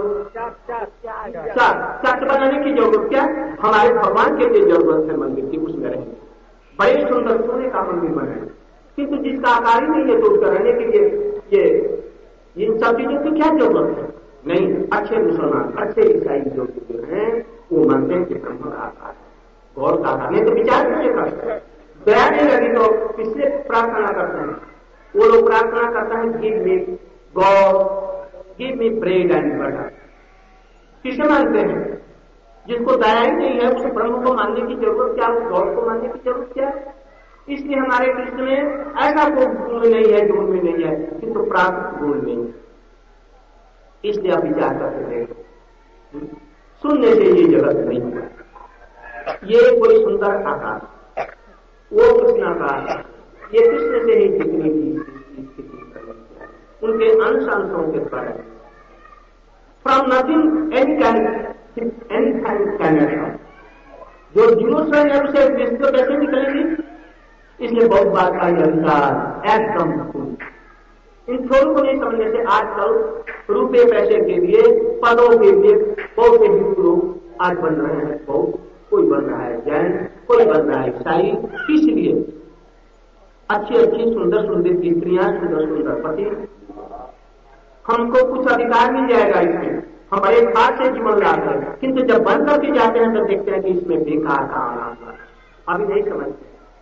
चर्च बनाने की जरूरत क्या, हमारे भगवान के लिए जरूरत है मंदिर की, उसमें रहेंगे। बड़े सुंदर सोने का मंदिर बनाए, किंतु जिसका आकार ही नहीं है तो उसका रहने के लिए ये इन सब चीजों की क्या जरूरत है? नहीं, अच्छे मुसलमान अच्छे ईसाई जो हैं वो मानते हैं कि ब्रह्म का आकार है, गौर का आकार नहीं तो विचार नहीं करते, दया नहीं लगी तो किससे प्रार्थना करते हैं? वो लोग प्रार्थना करते हैं give me God, give me bread and butter. किसे मानते हैं? जिसको दया ही नहीं है उसे ब्रह्म को मानने की जरूरत क्या, उस गॉड को मानने की जरूरत क्या? इसलिए हमारे कृष्ण में ऐसा कोई गुण नहीं है जो उनमें नहीं है, किंतु प्राप्त गुण नहीं है। इसलिए आप विचार करते हैं, सुनने से ये जगत नहीं है, ये कोई सुंदर आकार, वो कृष्ण आकार, ये कृष्ण से ही जितनी भी स्थिति उनके अंश अंशों के पर from nothing any can any can, जो जीरो से है उसे विश्व कैसे निकलेगी? इसलिए बहुत बात का अधिकार एकदम इन छोरों को नहीं समझने से आजकल रुपये पैसे के लिए, पदों के लिए बहुत से हिंदू लोग आज बन रहे हैं, बहुत कोई बन रहा है जैन, कोई बन रहा है ईसाई। इसलिए अच्छी अच्छी सुंदर सुंदर स्त्रियां, सुंदर सुंदर पति, हमको कुछ अधिकार मिल जाएगा इसमें, हम बड़े खास से जीवन लाते हैं, किंतु जब बंद करके जाते हैं तो देखते हैं कि इसमें बेकार का आना, अभी नहीं समझते।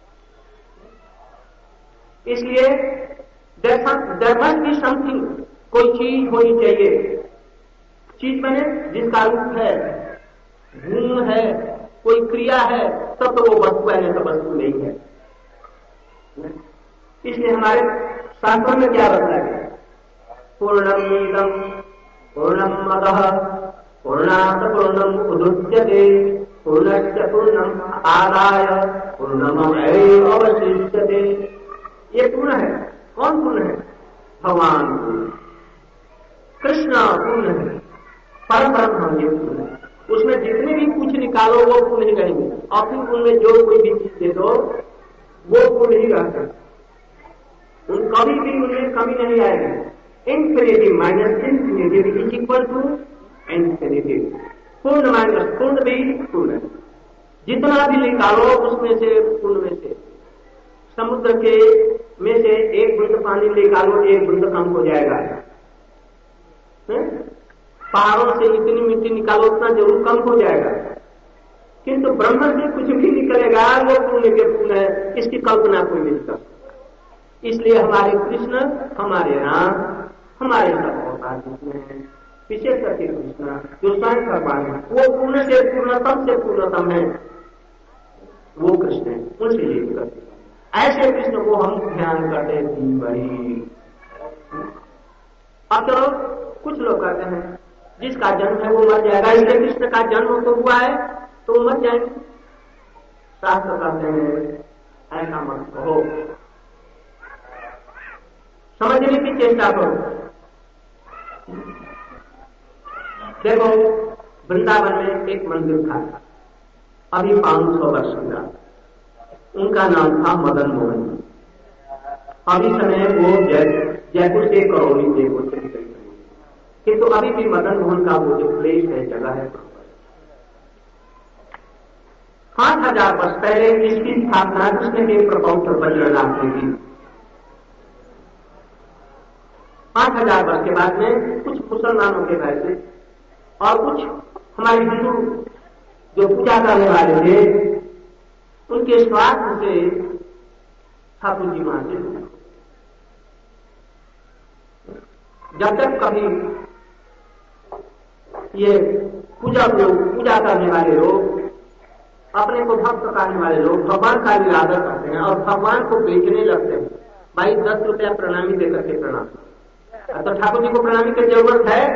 इसलिए देयर मस्ट बी समथिंग, कोई चीज होनी चाहिए, चीज मैंने जिसका रूप है, गुण है, कोई क्रिया है, तब तो वो वस्तु है, नहीं तो वस्तु नहीं है। इसलिए हमारे शास्त्रों में क्या बताया गया? पूर्णमिदं पूर्णमदः पूर्णात् पूर्णम् उदुच्यते पूर्णस्य पूर्णम् आदाय पूर्णमेवावशिष्यते। ये पूर्ण है। कौन पूर्ण है? भगवान पूर्ण, कृष्ण पूर्ण है, परम ब्रह्म ये पूर्ण है। उसमें जितने भी कुछ निकालो वो पूर्ण ही रहेंगे, और फिर उनमें जो कोई भी चीज दे दो वो पूर्ण ही रहता है, उन कभी भी उनमें कमी नहीं आएगी। Infinity minus infinity is equal to infinity. पूर्ण माइनस पूर्ण भी पूर्ण, जितना भी निकालो उसमें से, पूर्ण में से, समुद्र के में से एक बूंद पानी निकालो, एक बूंद कम हो जाएगा। पहाड़ों से इतनी मिट्टी निकालो उतना जरूर कम हो जाएगा, किंतु ब्रह्म से कुछ भी निकलेगा वो पूर्ण के पूर्ण है, इसकी कल्पना कोई नहीं कर सकता। इसलिए हमारे कृष्ण, हमारे राम, हमारे सब अवतार जिसमें है, विशेष करके कृष्ण जो स्वयं भगवान है, वो पूर्ण से पूर्णतम से पूर्णतम है, वो कृष्ण है, उनसे ये करते। ऐसे कृष्ण को हम ध्यान करते दिन भरी। अब चलो कुछ लोग कहते हैं जिसका जन्म है वो मर जाएगा, इसलिए कृष्ण का जन्म तो हुआ है तो मर जाएंगे। शास्त्र कहते हैं ऐसा मत कहो, समझने की चेष्टा करो। देखो वृंदावन में एक मंदिर था, अभी पांच सौ वर्ष हुआ, उनका नाम था मदन मोहन। अभी समय वो जय जयपुर से करौली जयपुर से निकल गए, किंतु अभी भी मदन मोहन का वो जो प्लेस है, जगह है, पांच हजार वर्ष पहले इसकी स्थापना कृष्ण के प्रपौत्र बद्रीनाथ ने की। पांच हजार वर्ष के बाद में कुछ मुसलमानों के वैसे और कुछ हमारे हिंदू जो पूजा करने वाले थे, उनके स्वार्थ से ठाकुर जी वहां से, जब तक कभी ये पूजा लोग पूजा करने वाले लोग, अपने को भक्त करने वाले लोग भगवान का निरादर करते हैं और भगवान को बेचने लगते हैं। भाई दस रुपया प्रणामी देकर के प्रणाम, तो ठाकुर जी को प्रणामी की जरूरत है?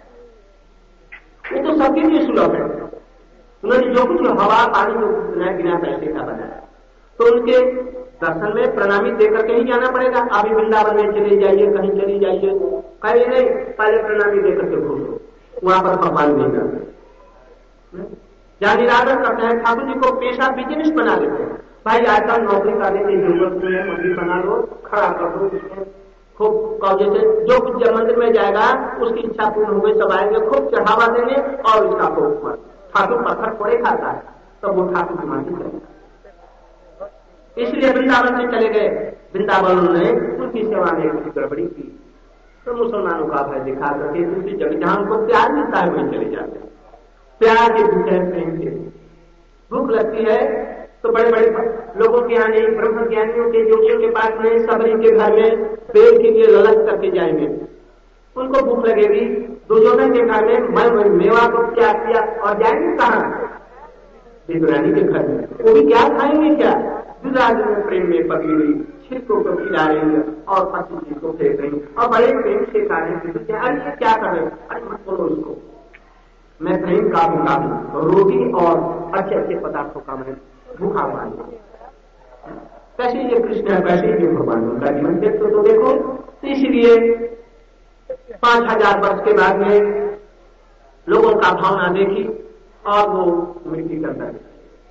ये तो सबके लिए सुलभ है। उन्होंने जो कुछ हवा पानी जो बिना बिना पैसे का बनाया, तो उनके दर्शन में प्रणामी देकर के ही जाना पड़ेगा। अभी वृंदावन में चले जाइए, कहीं चली जाइए, कहीं नहीं, पहले प्रणामी देकर के घूमो, वहां पर भगवान नहीं करते। जहां निरादर करते हैं ठाकुर जी को पेशा बिजनेस बना लेते हैं, भाई आजकल नौकरी करने की जरूरत नहीं है, मंदिर बना लो, खड़ा कर दो, उसमें खूब जैसे जो कुछ मंदिर में जाएगा उसकी इच्छा पूर्ण हो गई, सब आएंगे खूब चढ़ावा देंगे और इसका खूब ठाकुर पत्थर थोड़े खाता है, तो वो ठाकुर की माटी करेगा। इसलिए वृंदावन से चले गए। वृंदावन ने उनकी सेवा में कुछ गड़बड़ी की तो मुसलमानों का भय दिखा करके दूसरी जगह जहां उनको प्यार मिलता है वहीं चले जाते हैं। प्यार के भूखे प्रेम के भूख लगती है तो बड़े बड़े लोगों के यहाँ नहीं, ब्रह्म ज्ञानियों के योगियों के पास में, सबरी के घर में पेट के लिए ललच करके जाएंगे। उनको भूख लगेगी। दुर्योधन के घर में मैं मेवा को क्या किया और जाएंगे कहाँ? विदुरानी के घर में। वो भी क्या खाएंगे? क्या दुर्योधन में प्रेम में पकड़ी हुई छिटकों को खिला रही है और पति जी को फेंक रही और बड़े प्रेम से खा रहे हैं। अरे क्या कर रहे? अरे मत बोलो उसको, मैं प्रेम का भूखा हूं, रोटी और अच्छे अच्छे पदार्थों का मैं भूखा हुआ। कैसे ये कृष्ण है वैसे ही भगवान उनका जीवन देखते तो देखो। इसलिए पांच हजार वर्ष के बाद में लोगों का भावना देखी और वो मृत्यु करता है।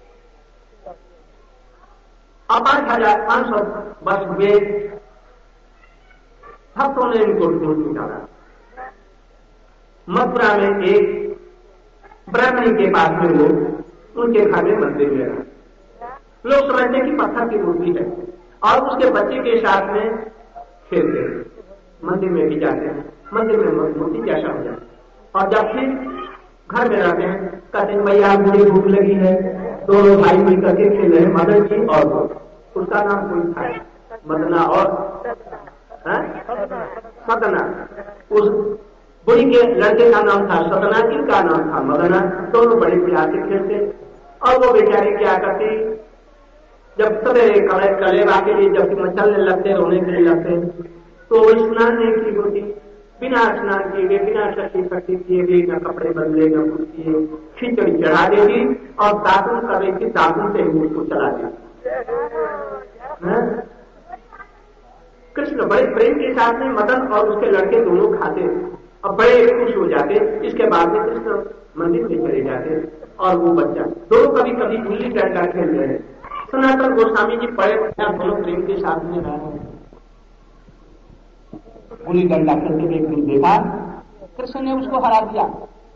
अब पांच हजार पांच सौ वर्ष हुए, भक्तों ने इनको ढूंढ निकाला। मथुरा में एक ब्राह्मणी के पास में लोग उनके घर में मंदिर में रहा। लोग समझते कि पत्थर की मूर्ति है और उसके बच्चे के साथ में खेलते हैं, मंदिर में भी जाते हैं, मंदिर में मूर्ति जैसा हो जाता। और जब फिर घर में रहते हैं कहते हैं भैया मुझे भूख लगी है, दोनों भाई मिल करके खेल रहे हैं, मदन जी और वो, उसका नाम कोई था मदना और सदना, उस बुढ़ी के लड़के का नाम था सदना, इनका नाम था मदना। दोनों बड़े प्यार से खेलते और वो बेचारे क्या करते, जब सवेरे कले कलेवा के लिए जब मचलने लगते, रोने के लिए लगते, तो स्नान नहीं की होती, बिना स्नान किए गए, बिना शक्ति शक्ति किए गए, न कपड़े बदले न कुछ किए, खिचड़ी चढ़ा देगी और दातुन कर रही थी, दातुन से ही उसको चला देती। कृष्ण बड़े प्रेम के साथ में मदन और उसके लड़के दोनों खाते और बड़े खुश हो जाते। इसके बाद में कृष्ण मंदिर में चले जाते और वो बच्चा दोनों कभी कभी गुल्ली डंडा खेल रहे हैं। सनातन गोस्वामी जी बड़े दोनों प्रेम के साथ में रहे, गुल्ली डंडा खेलते हुए एक दिन देखा, कृष्ण ने उसको हरा दिया,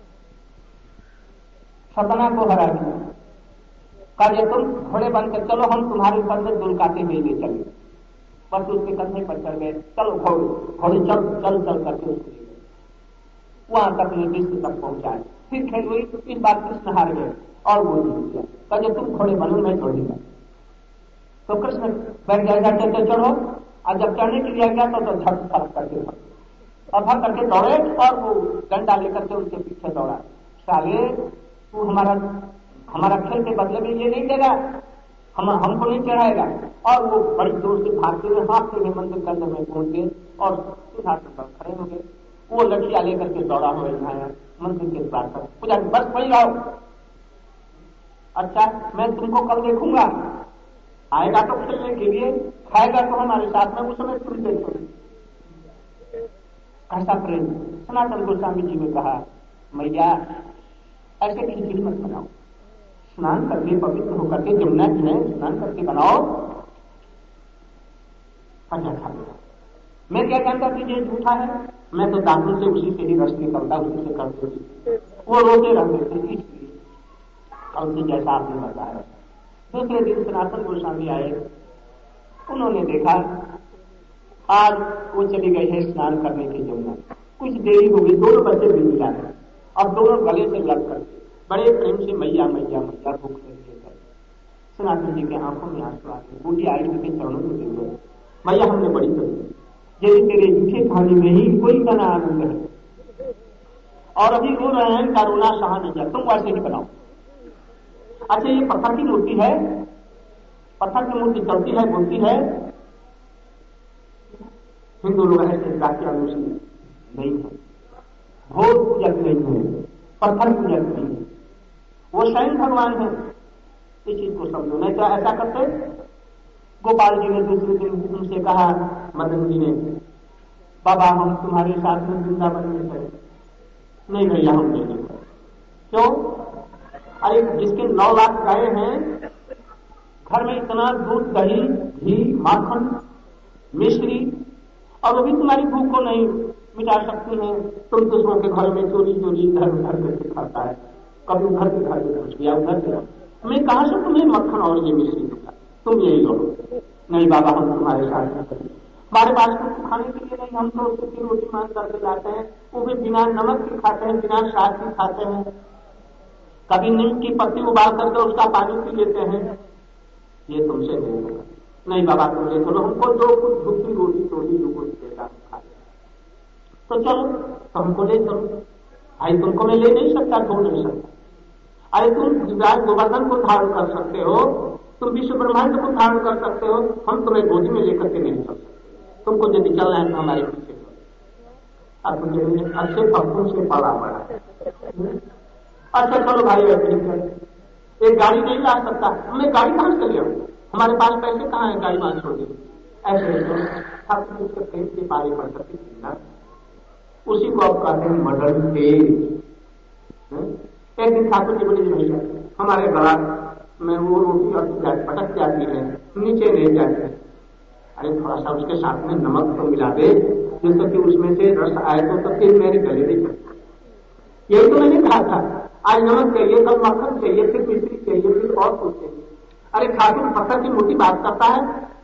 सतना को हरा दिया। कहा तुम घोड़े बनकर चलो, हम तुम्हारे ऊपर में दुलकाते हुए ले चले। बस उसके कंधे पर चढ़ गए, चलो घोड़े घोड़े चल चल चल करके उसको ले गए, वहां तक निर्दिष्ट तक पहुंचाए। फिर खेल हुई, इस बार कृष्ण हार गए और वो जीत गया। कहा तुम घोड़े बनो, मैं छोड़ूंगा। तो कृष्ण बैठ जाएगा, चलते चढ़ो, और जब चढ़ने के लिए गया तो तो झट फर्क करके और भर करके दौड़े और वो डंडा लेकर के उनके पीछे दौड़ा। साले तू हमारा हमारा खेल के बदले में ये नहीं देगा, हम हमको नहीं चढ़ाएगा। और वो बड़ी जोर से भागते हुए हाथते हुए मंदिर के अंदर में पहुंच गए और सीधा खड़े हो गए। वो लड़कियां लेकर के दौड़ा हुआ है मंदिर के द्वार पर, पूजा बस वही आओ, अच्छा मैं तुमको कल देखूंगा, आएगा तो खेलने के लिए, खाएगा तो हमारे साथ में, उस समय तुम देखो। ऐसा प्रेम सनातन गोस्वामी जी ने कहा, मैया ऐसे खिचड़ी मत बनाओ, स्नान करके पवित्र होकर के जमुना जी में स्नान करके बनाओ, अच्छा खा लो। मैं क्या कहता कि ये झूठा है, मैं तो दांतों से उसी से ही रस निकलता, उसी से करते। वो रोते रहते थे, इसलिए और उसी जैसा आपने बताया। दूसरे दिन सनातन गोस्वामी आए, उन्होंने देखा आज वो चली गई है स्नान करने की जमुना। कुछ देरी हो गई, दोनों बच्चे भी मिला है और दोनों गले से लग कर बड़े प्रेम से मैया मैया मैया भूख लगी है। सनातन जी के आंखों में आंसू आ गए, बूढ़ी आई के चरणों में गिर गए, मैया हमने बड़ी करी, यदि तेरे झूठे खाने में ही कोई तना आनंद है और अभी रो रहे हैं, करुणा सहा नहीं जाए, तुम वैसे ही बनाओ। अच्छा ये पत्थर की मूर्ति है, पत्थर की मूर्ति चलती है, बोलती है, हिंदू लोग ऐसे जातियां नहीं है, भोग पूजक नहीं है, पत्थर पूजक नहीं है, वो स्वयं भगवान है। इस चीज को समझो, नहीं तो ऐसा करते। गोपाल जी ने दूसरे दिन उनसे कहा, मदन जी ने, बाबा हम तुम्हारे साथ में वृंदावन में चले। नहीं भैया हम नहीं गए। क्यों? अरे जिसके नौ लाख गाय हैं, घर में इतना दूध, दही, घी, माखन, मिश्री, और वो भी तुम्हारी भूख को नहीं मिटा सकती है। तुम दूसरों के घर में चोरी चोरी घर घर करके खाता है, कभी उधर के घर में घुस गया, उधर के घर मैं कहां से तुम्हें मक्खन और ये मिश्री दूंगा, तुम यही लो। नहीं बाबा, हम तुम्हारे साथ नहीं करेंगे, हमारे पास कुछ खाने के लिए नहीं, हम तो उसकी रोटी मांग करके लाते हैं, वो भी बिना नमक के खाते हैं, बिना स्वाद के खाते हैं, कभी नीम की पत्ती उबाल करके उसका पानी पी लेते हैं। ये तुमसे नहीं होगा। नहीं बाबा, तुम ले चलो, हमको जो कुछ भूखी रोटी चोरी जो कुछ देगा खा ले, तो चलो तो हमको ले चलो। भाई तुमको मैं ले नहीं सकता, छोड़ नहीं सकता। अरे तुम विराट गोवर्धन को धारण कर सकते हो, तुम विश्व ब्रह्मांड को धारण कर सकते हो, हम तुम्हें गोदी में लेकर के नहीं चल सकते। तुमको यदि चलना है तो हमारे पीछे चलो। अब तुम अच्छे पक्षों से पला पड़ा है। अच्छा चलो भाई, एक गाड़ी नहीं ला सकता, हमें गाड़ी कहां से ले आओ, हमारे पास पैसे कहाँ है गाड़ी मान छोड़ दी। ऐसे ठाकुर उसके प्रेम के पारे पड़ सकते, उसी को आप कहते हैं मर्डर केस। एक दिन ठाकुर जी बोले भैया हमारे गला में वो रोटी और पटक जाती है, नीचे नहीं जाती है, अरे थोड़ा सा उसके साथ में नमक तो मिला दे जिससे कि उसमें से रस आए तो, तो फिर मेरे गले नहीं चलता। यही तो मैंने कहा था, आज नमक चाहिए, कल मक्खन चाहिए, फिर मिश्री चाहिए, फिर और कुछ चाहिए। अरे ठाकुर पत्थर की मूर्ति बात करता है,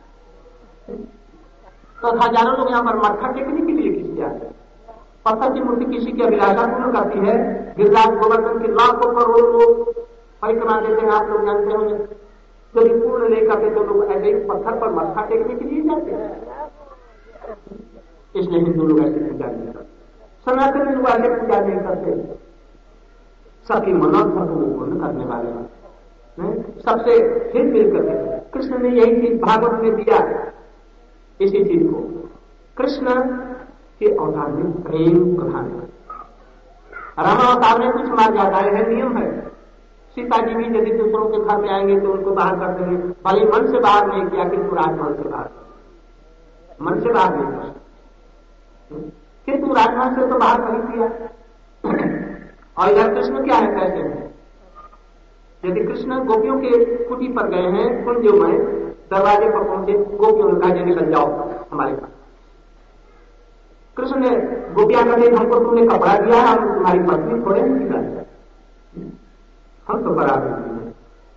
तो हजारों लोग यहाँ पर मक्खन टेकने के लिए किसी आते हैं। पत्थर की मूर्ति किसी की अभिलाषा पूर्ण करती है। गिरिराज गोवर्धन के लाखों करोड़ों लोग परिक्रमा देते हैं, आप लोग जानते होंगे। यदि पूर्ण नहीं करते तो लोग ऐसे ही पत्थर पर मत्था टेकने के लिए जाते हैं। इसलिए हिंदू लोग ऐसे पूजा नहीं करते, सनातन लोग ऐसे पूजा नहीं करते। सबकी मनोरथ को पूर्ण करने वाले हैं, सबसे हित मिल करके। कृष्ण ने यही चीज भागवत में दिया, इसी चीज को कृष्ण के अवतार में प्रेम प्रधान है। राम अवतार में कुछ मार जाता है, नियम है। सीता जी भी यदि दूसरों के घर में आएंगे तो उनको बाहर कर देंगे, भले मन से बाहर नहीं किया किंतु राजमहल से बाहर, मन से बाहर नहीं किया किंतु राजमहल से तो बाहर नहीं किया। और इधर कृष्ण क्या है, कैसे है? यदि कृष्ण गोपियों के कुटी पर गए हैं, कुंजों में दरवाजे पर पहुंचे, गोपियों ने कहा निकल जाओ हमारे पास। कृष्ण ने गोपियां कहते हमको तुमने कपड़ा दिया, हम तुम्हारी पत्नी थोड़े निकल, हम तो बराबर हैं,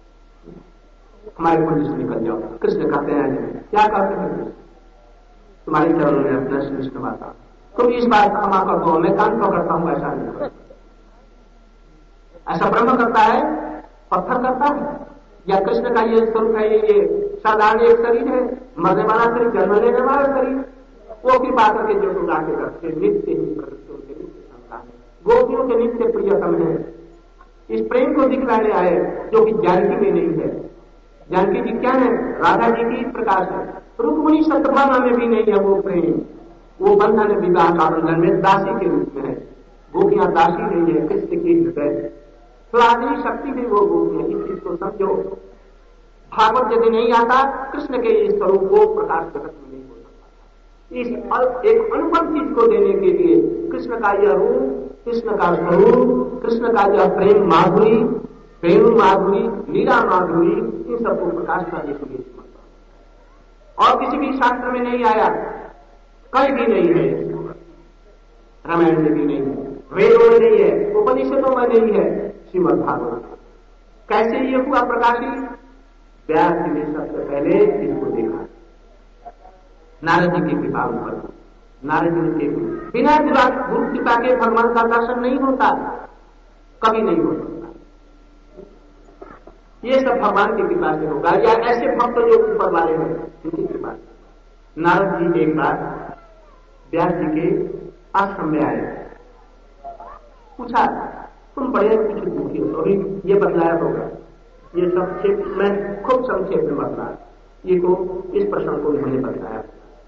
हमारे कुंज से निकल जाओ। कृष्ण कहते हैं क्या कहते हैं, तुम्हारी चरणों में अपना श्रेष्ठ माता, तुम इस बात का क्षमा कर दो, मैं कान पकड़ता हूं, ऐसा नहीं करता। ऐसा ब्रह्म करता है, पत्थर करता है, या कृष्ण का ये स्वरूप है, ये साधारण एक शरीर है, मरने वाला शरीर, जन्म लेने वाला शरीर, वो की बात करके जो तुम आके करते नित्य ही प्रकृतियों के नित्य संतान है, गोपियों के नित्य प्रियतम है। इस प्रेम को दिखलाने आए जो कि जानकी में नहीं है। जानकी जी क्या है, राधा जी की प्रकाश है। रुक्मिणी सत्यभामा में भी नहीं है वो प्रेम, वो बंधन विवाह का बंधन में दासी के रूप में है। गोपियां दासी नहीं है, कृष्ण की हृदय स्वाधीन शक्ति भी वो गोपियां, इस चीज को समझो। भागवत यदि नहीं आता, कृष्ण के इस स्वरूप को प्रकाश जगत में नहीं हो सकता। इस एक अनुपम चीज को देने के लिए कृष्ण का यह रूप, कृष्ण का स्वरूप, कृष्ण का यह प्रेम माधुरी, प्रेम माधुरी, लीला माधुरी, इन सबको प्रकाश करने के लिए और किसी भी शास्त्र में नहीं आया, कहीं भी नहीं है, रामायण में भी नहीं है, वेदों में नहीं है, उपनिषदों में नहीं है, श्रीमद् भागवत। कैसे ये हुआ प्रकाशित? व्यास जी ने सबसे पहले इसको देखा, नारद जी की कृपा पर। नारद जी के बिना गुरु कृपा के भगवान का दर्शन नहीं होता, कभी नहीं हो सकता। ये सब भगवान की कृपा से होगा, या ऐसे भक्त जो ऊपर वाले हैं उनकी कृपा से। नारद जी एक बार व्यास जी के आश्रम में आए, पूछा तुम बड़े कुछ दुखी हो, अभी ये बतलाया होगा, ये संक्षेप में खूब संक्षेप में बतला, ये को इस प्रश्न को उन्होंने बताया।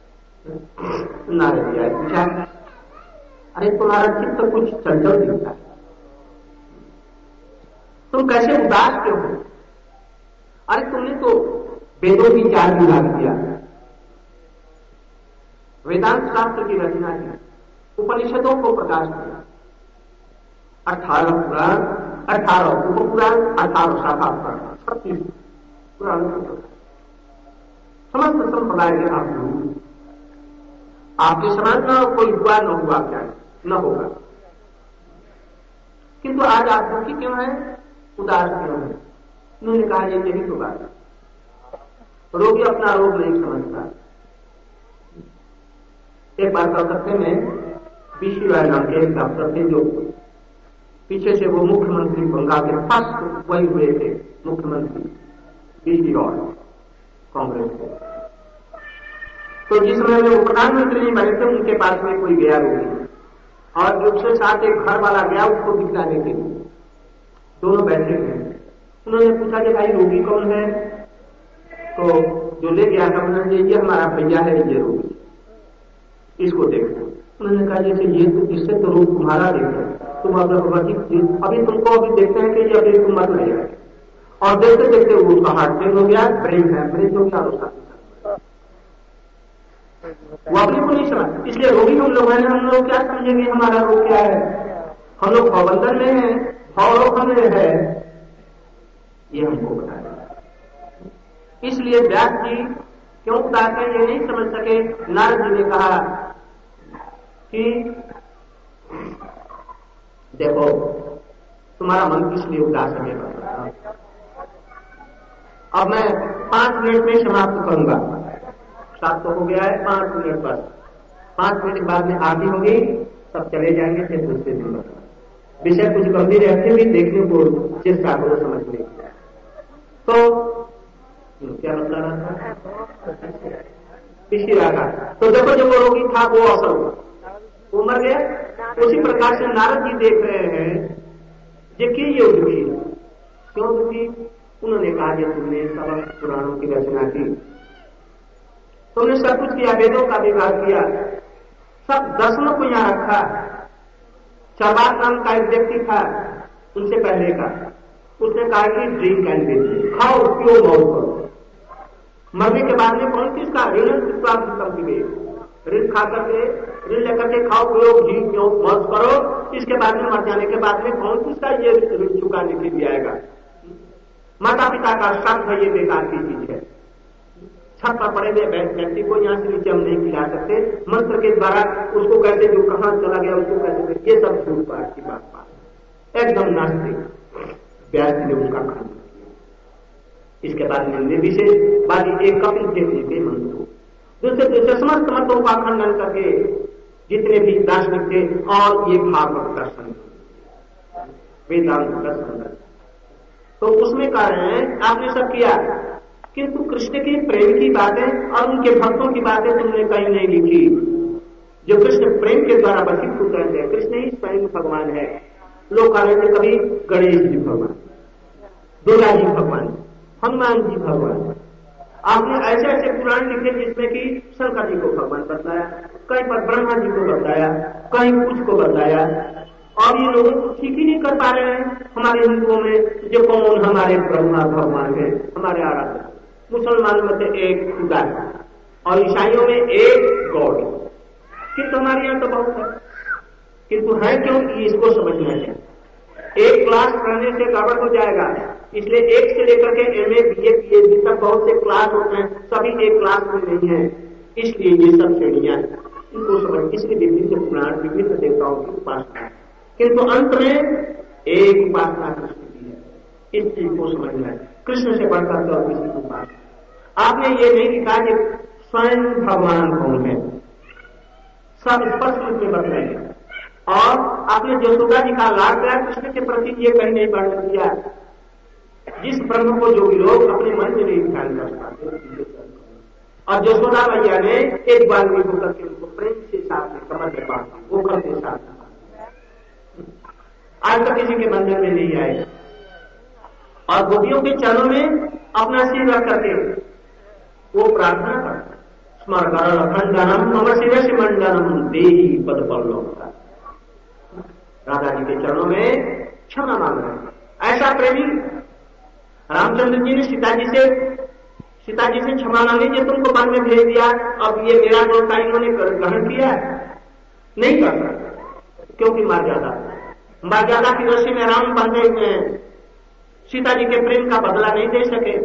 नारद जी आए, पूछा अरे तुम्हारा चित्त कुछ चंचल दिखता है, तुम कैसे उदास क्यों हो? अरे तुमने तो वेदों की चार विभाग किया, वेदांत शास्त्र की रचना की, उपनिषदों को प्रकाश किया, अठारह पुराण, अठारह उपपुराण, अठारह शाखा पुराण, छत्तीस पुराणों को प्रकाश। समस्त संप्रदाय के आप गुरु, आपके समान न कोई हुआ न हुआ क्या न होगा। किंतु आज आप दुखी क्यों है, उदास क्यों है? उन्होंने कहा ये यही तो बात है, रोगी अपना रोग नहीं समझता। एक बार कलकत्ते में बीसी राय नाम के एक डॉक्टर थे, जो पीछे से वो मुख्यमंत्री बंगाल के फर्स्ट वही हुए थे मुख्यमंत्री बीसी राय कांग्रेस के। तो जिस समय में वो प्रधानमंत्री नहीं बने थे, उनके पास में कोई गया रोगी, और उसके साथ एक घर वाला गया उसको दिखलाने के लिए। दोनों बैठे थे, उन्होंने पूछा कि भाई रोगी कौन है? तो जो ले गया था उन्होंने, ये हमारा भैया है, ये रोगी, इसको देखो। उन्होंने कहा जैसे ये तो इससे तो रोग तुम्हारा देखो, तुम अगर अभी तुमको अभी देखते हैं कि ये अभी तुम मर रहे, और देखते देखते वो उसका हार्ट फेल हो गया, ब्रेन हैमरेज हो गया, उसका वो अपने को नहीं समझ। इसलिए रोगी हम लोग हैं, हम लोग क्या समझेंगे हमारा रोग क्या है? हम लोग भवबंधन में है, भाव हमें है, ये हमको बताया। इसलिए व्यास जी क्यों उदास है ये नहीं समझ सके। नारद जी ने कहा कि देखो तुम्हारा मन किस लिए उदास है। अब मैं पांच मिनट में समाप्त करूंगा, सात तो हो गया है, पांच मिनट बस। पांच मिनट बाद में आरती होगी, सब चले जाएंगे, फिर दूसरे दिन विषय कुछ गंभीर ऐसे भी देखने को चेष्टा करो समझ में। तो क्या मतलब रहा पिछली रहा। तो देखो जब वो रोगी था वो असर हुआ, वो मर गया। उसी प्रकार से नारद जी देख रहे हैं ये कि ये दुखी क्यों दुखी? उन्होंने कहा कि तुमने सब पुराणों की रचना की, तुमने सब कुछ किया, वेदों का विभाग किया, सब दर्शनों को यहां रखा। चरवाक नाम का एक व्यक्ति था उनसे पहले का, उसने कहा कि ड्रिंक एंड ड्रिंक, खाओ पियो मौज करो। मरने के बाद में कौन किसका ऋण ऋण खा करके ऋण लेकर के खाओ पियो घी पियो मौज करो। इसके बाद में मर जाने के बाद में कौन किसका ये ऋण चुकाने के लिए आएगा? माता पिता का शर्त है, ये बेकार की चीज है। छत पर पड़े हुए व्यक्ति को यहाँ से नीचे हम नहीं खिला सकते, मंत्र के द्वारा उसको कैसे जो कहां चला गया उसको कैसे, ये सब झूठ बात की बात बात एकदम नास्तिक। व्यास ने उसका खंडन किया। इसके बाद में विशेष बात एक कपिल देव जी के मंत्र, दूसरे दूसरे समस्त मतों का खंडन करके जितने भी दार्शनिक थे, और ये भागवत दर्शन वेदांत दर्शन, तो उसमें कह रहे हैं आपने सब किया, किंतु कृष्ण के प्रेम की बातें और उनके भक्तों की बातें तुमने कहीं नहीं लिखी, जो कृष्ण प्रेम के द्वारा वशीभूत रहते हैं। कृष्ण ही स्वयं भगवान है। लोग कह रहे थे कभी गणेश जी भगवान, दुर्गा जी भगवान, हनुमान जी भगवान। आपने ऐसे ऐसे पुराण लिखे जिसमें कि शंकर जी को भगवान बताया, कहीं पर ब्रह्मा जी को बताया, कहीं कुछ को बताया, और ये लोग ठीक ही नहीं कर पा रहे हैं। हमारे हिंदुओं में जो कौन हमारे ब्रह्मा भगवान है, हमारे आराध्य, मुसलमानों में से एक खुदा है, और ईसाइयों में एक गॉड। किंतु हमारे यहाँ तो बहुत है, किंतु है क्यों कि इसको समझना चाहिए। एक क्लास करने से गड़बड़ हो जाएगा, इसलिए एक से लेकर के एमए बीए पीएचडी तक बहुत से क्लास होते हैं, सभी एक क्लास में नहीं है। इसलिए ये सब श्रेणियां इनको समझ, इसलिए विभिन्न पुराण विभिन्न देवताओं की उपासना है, किंतु अंत में एक उपासना कृष्ण की है। इस चीज को समझना है, कृष्ण से बढ़कर तो किसी की उपासना। आपने ये नहीं लिखा कि स्वयं भगवान कौन है, सब स्पष्ट रूप में बताएंगे। और आपने यशोदा जी का लाभ किया कृष्ण के प्रति, ये कहीं नहीं वर्णन किया। जिस ब्रह्म को जो भी लोग अपने मन में नहीं ध्यान कर पाते, और यशोदा मैया ने एक बार भी होकर के उनको प्रेम से साथ में कमर के पास वो करते साथ आज तक किसी के बंधन में नहीं आए। और गोपियों के चरणों में अपना सिर रख करके वो प्रार्थना करता, स्मरण खंडनम मम शिरसि मंडनम देहि पद पल्लव। राधा जी के चरणों में क्षमा मांग रहे हैं। ऐसा प्रेमी रामचंद्र जी ने सीता जी से सीता जी से क्षमा मांगी, जो तुमको वन में भेज दिया, अब ये मेरा दोस्त इन्होंने ग्रहण किया नहीं कर सकता, क्योंकि मर्यादा मर्यादा की रस्सी में राम बंधे हुए हैं, सीता जी के प्रेम का बदला नहीं दे सके।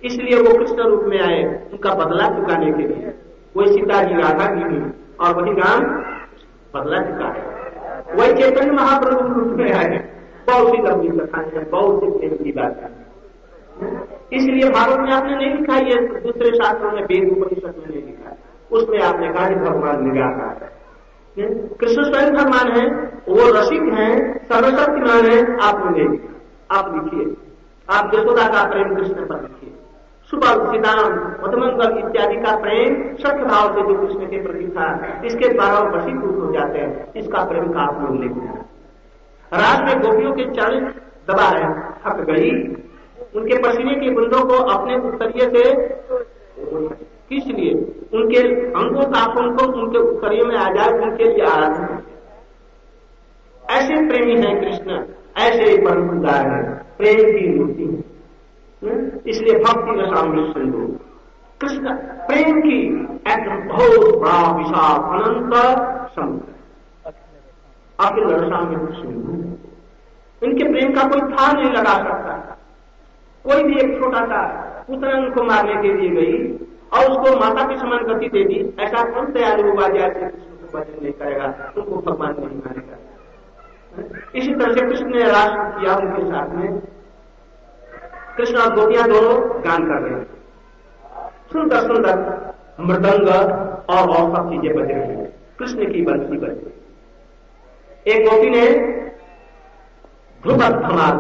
इसलिए वो कृष्ण रूप में आए उनका बदला चुकाने के लिए। वही सीता जी राधा की भी और वही राम बदला चुकाए। वही चैतन्य महाप्रभु रूप में आए, बहुत सी लंबी कथाएं हैं, बहुत सी प्रेम की बात है। इसलिए भागवत में आपने नहीं लिखा, ये दूसरे शास्त्रों में वेद उपनिषद में नहीं लिखा, उसमें आपने कहा कि भगवान निराकार है। कृष्ण स्वयं भगवान है, वो रसिक हैं, सर्वशक्तिमान है। आपने नहीं लिखा, आप लिखिए। आप यशोदा का प्रेम कृष्ण पर लिखिए, सुबल सीताराम मधुमंगल इत्यादि का प्रेम सख्त भाव से जो कृष्ण के प्रति था, इसके द्वारा वशीभूत हो जाते हैं। इसका प्रेम का आपने उल्लेख किया। रात में गोपियों के चरण दबाए, थक गई, उनके पसीने की बूंदों को अपने उत्तरीय से किस लिए, उनके अंगों काफों को उनके उत्तरीय में आ जाए, उनके लिए आराधना। ऐसे प्रेमी हैं कृष्ण, ऐसे परम उदार है, प्रेम की मूर्ति है। इसलिए भक्ति रसामृत सिंधु, कृष्ण प्रेम की एक बहुत बड़ा विशाल अनंत समुद्र, अखिल रसामृत सिंधु। इनके प्रेम का कोई था नहीं लगा सकता। कोई भी एक छोटा सा पुत्र को मारने के लिए गई और उसको माता के समान गति दे दी, ऐसा कौन तैयार हुआ जैसे कृष्ण को वचन नहीं करेगा, उनको भगवान नहीं मानेगा। इसी तरह से कृष्ण ने राष्ट्र किया उनके साथ में। कृष्ण और गोपियां दोनों गान कर रहे हैं, सुंदर सुंदर मृदंग और और सब चीजें बज रही हैं, कृष्ण की बंसी बज रही। एक गोपी ने ध्रुपद धमाल,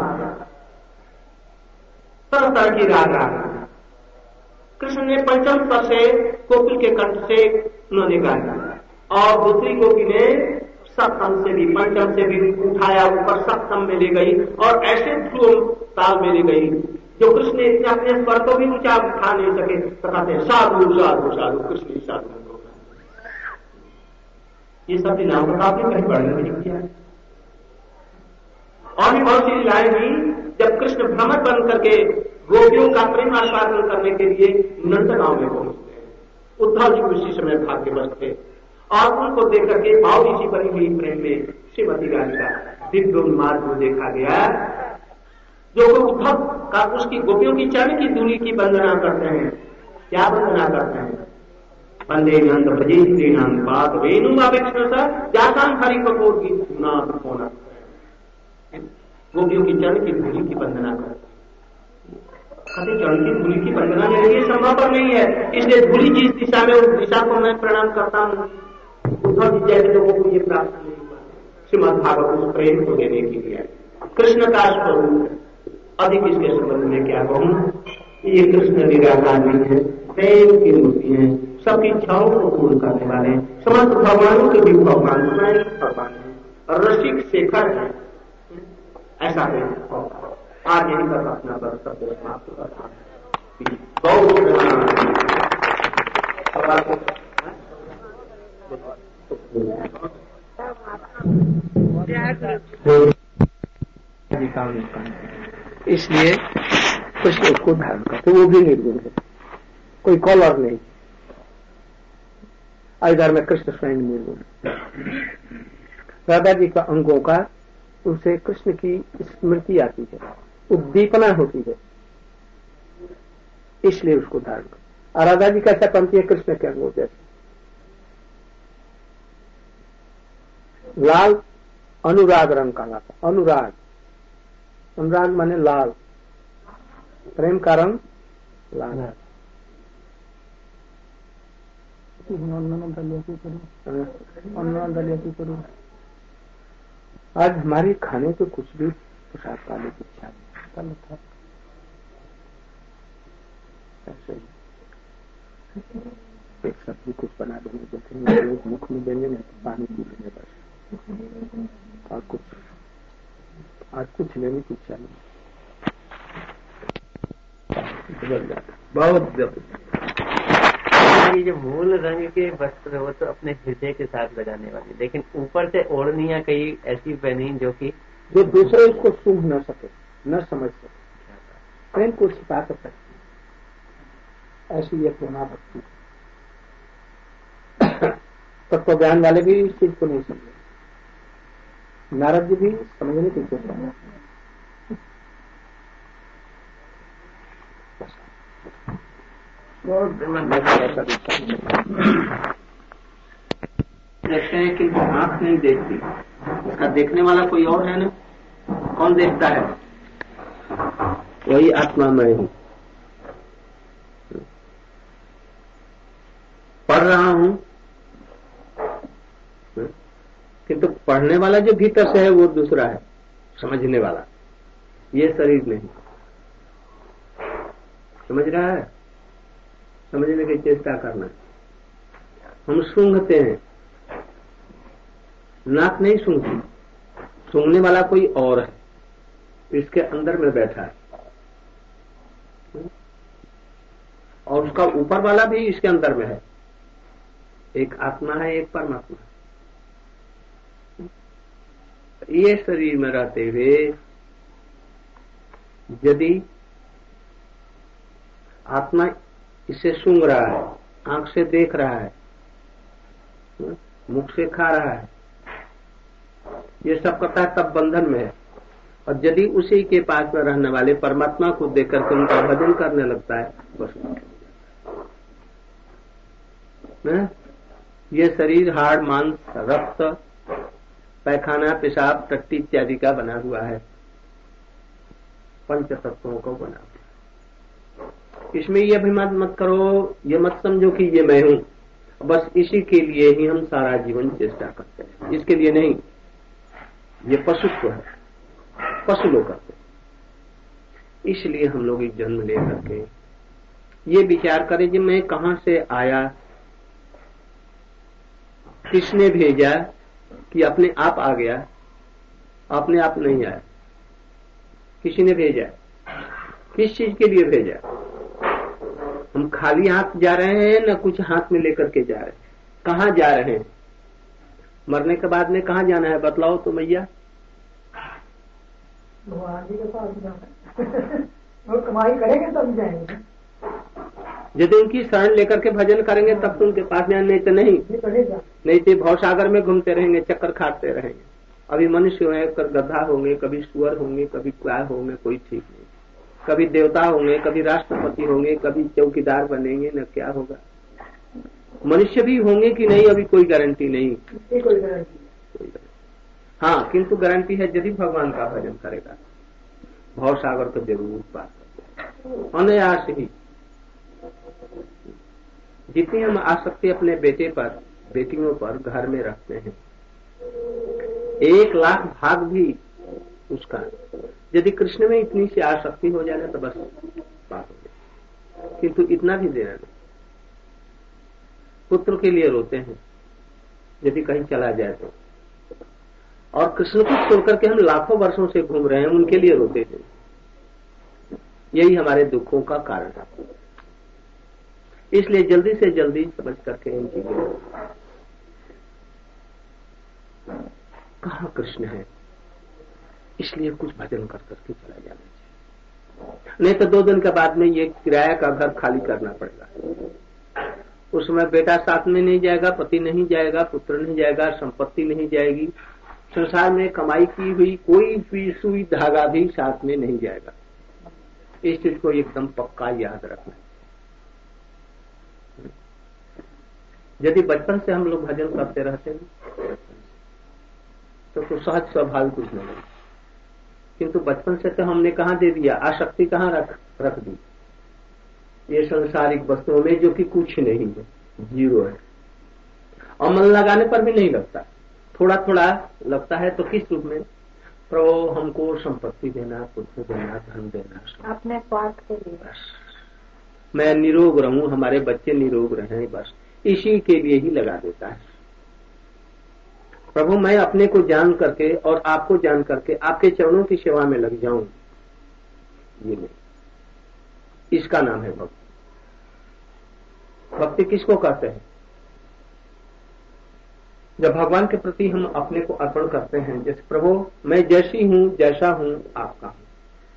तरह तरह की राग राग, कृष्ण ने पंचम स्वर से कोकिल के कंठ से उन्होंने गाया, और दूसरी गोपी ने सप्तम से भी, पंचम से भी उठाया, ऊपर सप्तम में ले गई और ऐसे ध्रुव ताल में ले गई जो कृष्ण इतने अपने स्वर को भी ऊंचा उठा नहीं सके। तो कहते हैं साधु साधु साधु कृष्ण साधु। ये सब लीलाओं का आपने कहीं वर्णन नहीं किया। और भी बहुत सी लीलाएं हुई जब कृष्ण भ्रमर बन करके गोपियों का प्रेम आस्वादन करने के लिए नंद गांव में पहुंचते हैं। उद्धव जी उसी समय भाग्यवश थे और उनको देख करके भाव ऋषि बनी हुई प्रेम में श्रीमती रानी का दिव्य उन्माद को देखा गया, जो उद्धव का उसकी गोपियों की चरण की धूलि की वंदना करते हैं। क्या वंदना करते हैं? वंदे नंद भजे श्रीनाम बात वेणु अवेक्षण जासाम हरि कपूर की नाथ होना। गोपियों की चरण की धूलि की वंदना करते हैं। चरण की धूलि की वंदना मेरे लिए संभव पर नहीं है, इसलिए धूलि जिस दिशा में उस दिशा को मैं प्रणाम करता हूँ। उद्धव जी जैसे लोगों को ये प्राप्त नहीं हुआ। श्रीमद् भागवत उस प्रेम को देने के लिए कृष्ण का स्वरूप अधिक इसके संबंध में क्या कहूं, ये कृष्ण निराकार नहीं है, प्रेम की मूर्ति है, सबकी इच्छाओं को पूर्ण करने वाले समस्त भगवानों के भी भगवान स्वयं भगवान है, रसिक शेखर है। ऐसा है। आज यही कर अपना बस सब समाप्त करता बहुत। इसलिए कुछ उसको धारण करते, वो भी निर्गुण है, कोई कॉलर नहीं। इधर में कृष्ण स्वयं निर्गुण। राधा जी का अंगों का उसे कृष्ण की स्मृति आती है, उद्दीपना होती है, इसलिए उसको धारण कर। और राधा जी कैसा पंथी है कृष्ण के अंगों जैसे। लाल अनुराग रंग का लाता, अनुराग, अनुराग माने लाल, प्रेम का रंग लाल। आज हमारी खाने को कुछ भी प्रसाद पाने की इच्छा नहीं था। ऐसे एक सब्जी कुछ बना देंगे, जैसे मुख में देंगे नहीं तो पानी पी लेंगे बस, और कुछ आज कुछ लेने की इच्छा नहीं। बदल जाता बहुत जल्द। ये जो मूल रंग के वस्त्र हो तो अपने हृदय के साथ लगाने वाली, लेकिन ऊपर से ओढ़नियां कई ऐसी पहनी जो कि जो दूसरे उसको सूंघ न सके, न समझ सके, प्रेम को छिपा कर सकती, ऐसी ये प्रेमा भक्ति। तत्व ज्ञान वाले भी इस चीज को नहीं समझे, नारद जी भी समझने की कोशिश। देखते हैं कि आंख नहीं देखती, इसका देखने वाला कोई और है ना? कौन देखता है? वही आत्मा मैं हूं। पढ़ रहा हूं किंतु तो पढ़ने वाला जो भीतर से है वो दूसरा है, समझने वाला। ये शरीर नहीं। समझ रहा है? समझने की चेष्टा करना। हम सूंघते हैं, नाक नहीं सूंघती, सूंघने वाला कोई और है, इसके अंदर में बैठा है, और उसका ऊपर वाला भी इसके अंदर में है। एक आत्मा है, एक परमात्मा है। ये शरीर में रहते हुए यदि आत्मा इसे सूंघ रहा है, आंख से देख रहा है, मुख से खा रहा है, ये सब करता है, तब बंधन में है। और यदि उसी के पास में रहने वाले परमात्मा को देख करके उनका भजन करने लगता है, बस न? ये शरीर हाड़, मांस, रक्त, पैखाना, पेशाब, टट्टी इत्यादि का बना हुआ है, पंच तत्वों को बना हुआ। इसमें ये अभिमान मत करो, ये मत समझो कि ये मैं हूं। बस इसी के लिए ही हम सारा जीवन चेष्टा करते हैं, इसके लिए नहीं। ये पशुत्व है, पशु लोग करते हैं। इसलिए हम लोग एक जन्म ले करके ये विचार करें कि मैं कहां से आया, किसने भेजा, कि अपने आप आ गया? अपने आप नहीं आया, किसी ने भेजा। किस चीज के लिए भेजा? हम खाली हाथ जा रहे हैं ना कुछ हाथ में लेकर के जा रहे हैं? कहाँ जा रहे हैं? मरने के बाद में कहाँ जाना है बतलाओ तो मैया। भगवान जी के पास जाना है। वो कमाई करेंगे तब जाएंगे। यदि उनकी शरण लेकर के भजन करेंगे तब तो उनके पास जाने, नहीं तो नहीं नहीं तो भव सागर में घूमते रहेंगे, चक्कर खाते रहेंगे। अभी मनुष्य होंगे, गधा होंगे, कभी सुअर होंगे, कभी क्या होंगे, कोई ठीक नहीं। कभी देवता होंगे, कभी राष्ट्रपति होंगे, कभी चौकीदार बनेंगे, न क्या होगा। मनुष्य भी होंगे कि नहीं, अभी कोई गारंटी नहीं। कोई गारंटी। हाँ, किंतु गारंटी है यदि भगवान का भजन करेगा, भव सागर को जरूर पार करेगा अनायास ही। जितनी हम आसक्ति अपने बेटे पर, बेटियों पर घर में रखते हैं, एक लाख भाग भी उसका, यदि कृष्ण में इतनी सी आसक्ति हो जाए तो बस बात हो जाए। किंतु इतना भी देना नहीं। पुत्र के लिए रोते हैं यदि कहीं चला जाए तो, और कृष्ण को छोड़ करके हम लाखों वर्षों से घूम रहे हैं, उनके लिए रोते हैं। यही हमारे दुखों का कारण है। इसलिए जल्दी से जल्दी समझ करके इन चीजों, कहाँ कृष्ण है, इसलिए कुछ भजन कर करके चला जाना चाहिए। नहीं तो दो दिन के बाद में ये किराया का घर खाली करना पड़ेगा। उसमें बेटा साथ में नहीं जाएगा, पति नहीं जाएगा, पुत्र नहीं जाएगा, संपत्ति नहीं जाएगी, संसार में कमाई की हुई कोई भी सुई धागा भी साथ में नहीं जाएगा। इस चीज को एकदम पक्का याद रखना। यदि बचपन से हम लोग भजन करते रहते हैं तो, तो सहज स्वाभाविक कुछ नहीं। किंतु बचपन से तो हमने कहाँ दे दिया, आसक्ति कहाँ रख रख दी ये सांसारिक वस्तुओं में, जो कि कुछ नहीं है, जीरो है। और मन लगाने पर भी नहीं लगता, थोड़ा थोड़ा लगता है। तो किस रूप में? प्रभु हमको संपत्ति देना, पुत्र देना, धन देना, अपने स्वार्थ के लिए। बस मैं निरोग रहूं, हमारे बच्चे निरोग रहें, बस इसी के लिए ही लगा देता है। प्रभु मैं अपने को जान करके और आपको जान करके आपके चरणों की सेवा में लग जाऊं, ये नहीं। इसका नाम है भक्ति। भक्ति किसको कहते हैं? जब भगवान के प्रति हम अपने को अर्पण करते हैं, जैसे प्रभु मैं जैसी हूं, जैसा हूं, आपका हूं,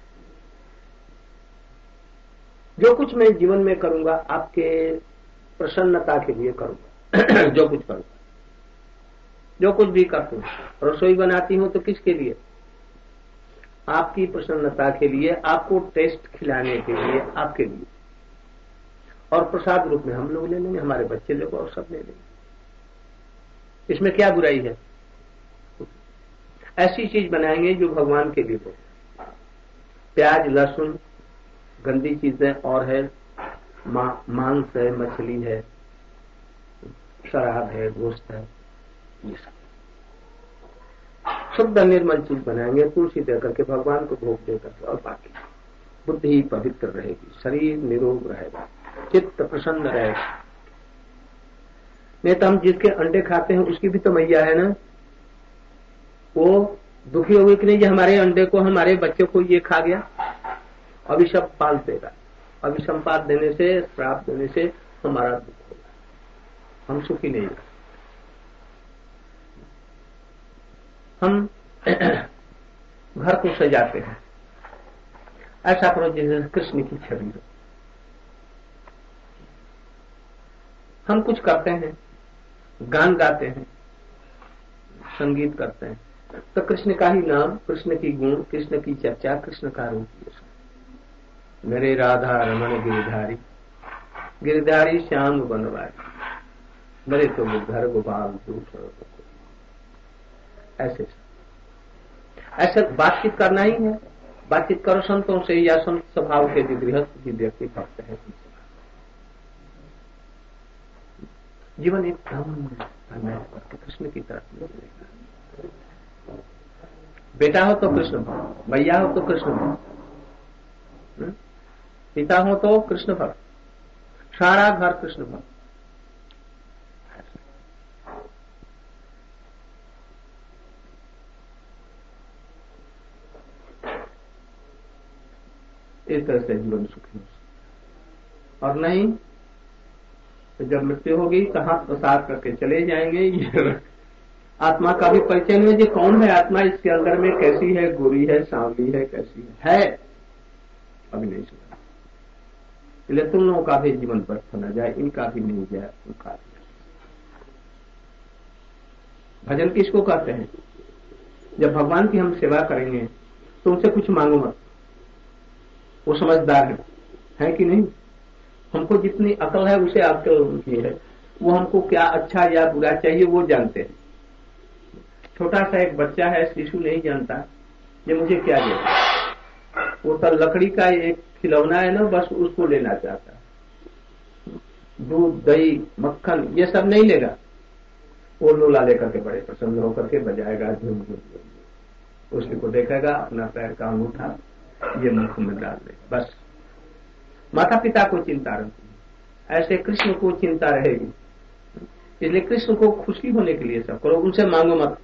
जो कुछ मैं जीवन में करूंगा आपके प्रसन्नता के लिए करूंगा। जो कुछ करूंगा, जो कुछ भी करती हूँ, रसोई बनाती हूँ तो किसके लिए? आपकी प्रसन्नता के लिए, आपको टेस्ट खिलाने के लिए, आपके लिए। और प्रसाद रूप में हम लोग ले लेंगे, हमारे बच्चे लोग और सब ले लेंगे। इसमें क्या बुराई है? ऐसी चीज बनाएंगे जो भगवान के लिए हो। प्याज, लहसुन, गंदी चीजें और है, मा, मांस है, मछली है, शराब है, गोश्त है, ये सब शुद्ध निर्मल चीज बनाएंगे, तुलसी दे करके भगवान को भोग दे करके, और बाकी बुद्धि पवित्र रहेगी, शरीर निरोग रहेगा, चित्त प्रसन्न रहेगा। नहीं तो हम जिसके अंडे खाते हैं उसकी भी तो मैया है ना, वो दुखी होगी कि नहीं, ये हमारे अंडे को, हमारे बच्चों को ये खा गया, अभिशाप पाल देगा। अभिसंपात देने से, श्राप देने से हमारा दुख होगा, हम सुखी नहीं रहे। हम घर को सजाते हैं, ऐसा करो जैसे कृष्ण की छवि हो। हम कुछ करते हैं, गान गाते हैं, संगीत करते हैं, तो कृष्ण का ही नाम, कृष्ण की गुण, कृष्ण की चर्चा, कृष्ण का रूप। मेरे राधा रमन गिरिधारी, गिरिधारी श्याम बनवारी, मेरे तो घर गोपाल दूसरों। ऐसे ऐसे बातचीत करना ही है। बातचीत करो संतों से या संत स्वभाव के जो गृहस्थ भी व्यक्ति भक्त है उनसे। जीवन एक करके कृष्ण की तरफ मिलेगा। बेटा हो तो कृष्ण भक्त, भैया हो तो कृष्ण भक्त, पिता हो तो कृष्ण भक्त, सारा घर कृष्ण भक्त। इस तरह से जीवन सुखी हो सकता, और नहीं तो जब मृत्यु होगी तो हाथ प्रसाद करके चले जाएंगे। ये आत्मा का भी परिचय नहीं, ये कौन है आत्मा, इसके अंदर में कैसी है, गोरी है, सांवली है, कैसी है, है अभी नहीं सुना। इसलिए तुम लोगों का भी जीवन व्यर्थ न जाए, इनका भी नहीं जाए, उनका भी। भजन किसको कहते हैं? जब भगवान की हम सेवा करेंगे तो उनसे कुछ मांगो मत, वो समझदार है, है कि नहीं? हमको जितनी अकल है उसे अकल उनकी है, वो हमको क्या अच्छा या बुरा चाहिए वो जानते हैं। छोटा सा एक बच्चा है, शिशु नहीं जानता ये मुझे क्या देगा, वो तो लकड़ी का एक खिलौना है ना, बस उसको लेना चाहता है। दूध, दही, मक्खन ये सब नहीं लेगा, वो लोला लेकर के बड़े प्रसन्न होकर के बजाएगा, झूम झूम उसी को देखेगा, अपना पैर का अंगूठा ये मुख में डाल दे, बस। माता पिता को चिंता रहती है, ऐसे कृष्ण को चिंता रहेगी। इसलिए कृष्ण को खुशी होने के लिए सब करो, उनसे मांगो मत।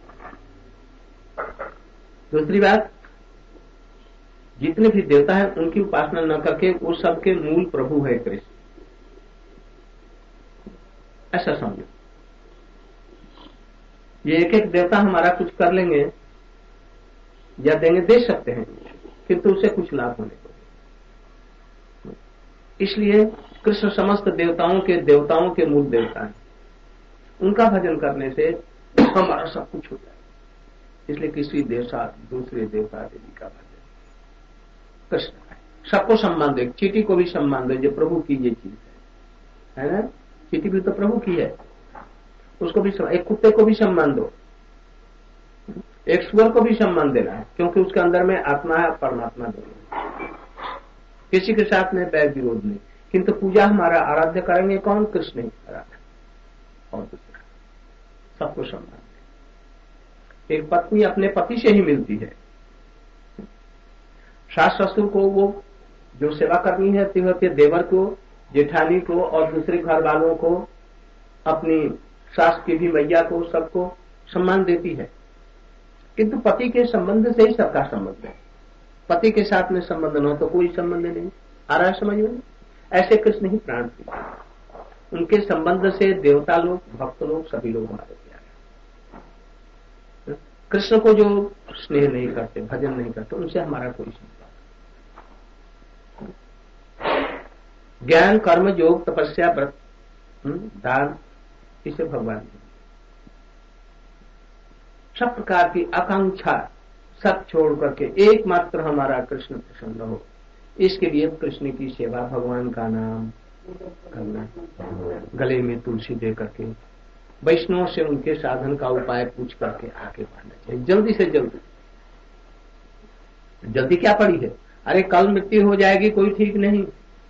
दूसरी बात, जितने भी देवता हैं उनकी उपासना न करके वो सबके मूल प्रभु है कृष्ण, ऐसा समझो। ये एक एक देवता हमारा कुछ कर लेंगे या देंगे, दे सकते हैं, किंतु उसे कुछ लाभ होने को। इसलिए कृष्ण समस्त देवताओं के देवताओं के मूल देवता हैं, उनका भजन करने से हमारा सब कुछ हो जाए। इसलिए किसी देवता दूसरे देवता देवी का भजन कृष्ण है। सबको सम्मान दो, चींटी को भी सम्मान दो, जो प्रभु की ये चीज है, है ना? चींटी भी तो प्रभु की है, उसको भी सम्मान। एक कुत्ते को भी सम्मान दो, एक सुअर को भी सम्मान देना है, क्योंकि उसके अंदर में आत्मा है, परमात्मा दोनों। किसी के साथ में बैर विरोध नहीं, किंतु पूजा हमारा आराध्य करेंगे कौन? कृष्ण ही आराध्य, और दूसरा सबको सम्मान दे। एक पत्नी अपने पति से ही मिलती है, सास ससुर को वो जो सेवा करनी है होती है, देवर को, जेठानी को और दूसरे घर वालों को, अपनी सास की भी मैया को, सबको सम्मान देती है। किंतु पति के संबंध से ही सबका संबंध है, पति के साथ में संबंध न हो तो कोई संबंध नहीं। आ रहा है समझ में? ऐसे कृष्ण ही प्राण प्रिय, उनके संबंध से देवता लोग, भक्त लोग, सभी लोग हमारे प्यारे। कृष्ण को जो स्नेह नहीं करते, भजन नहीं करते, उनसे हमारा कोई संबंध। ज्ञान, कर्म, योग, तपस्या, व्रत, दान, इसे भगवान सब प्रकार की आकांक्षा सब छोड़ करके एकमात्र हमारा कृष्ण प्रसन्न हो, इसके लिए कृष्ण की सेवा, भगवान का नाम, करना, गले में तुलसी दे करके वैष्णव से उनके साधन का उपाय पूछ करके आगे बढ़ना चाहिए, जल्दी से जल्दी। जल्दी क्या पड़ी है? अरे कल मृत्यु हो जाएगी, कोई ठीक नहीं,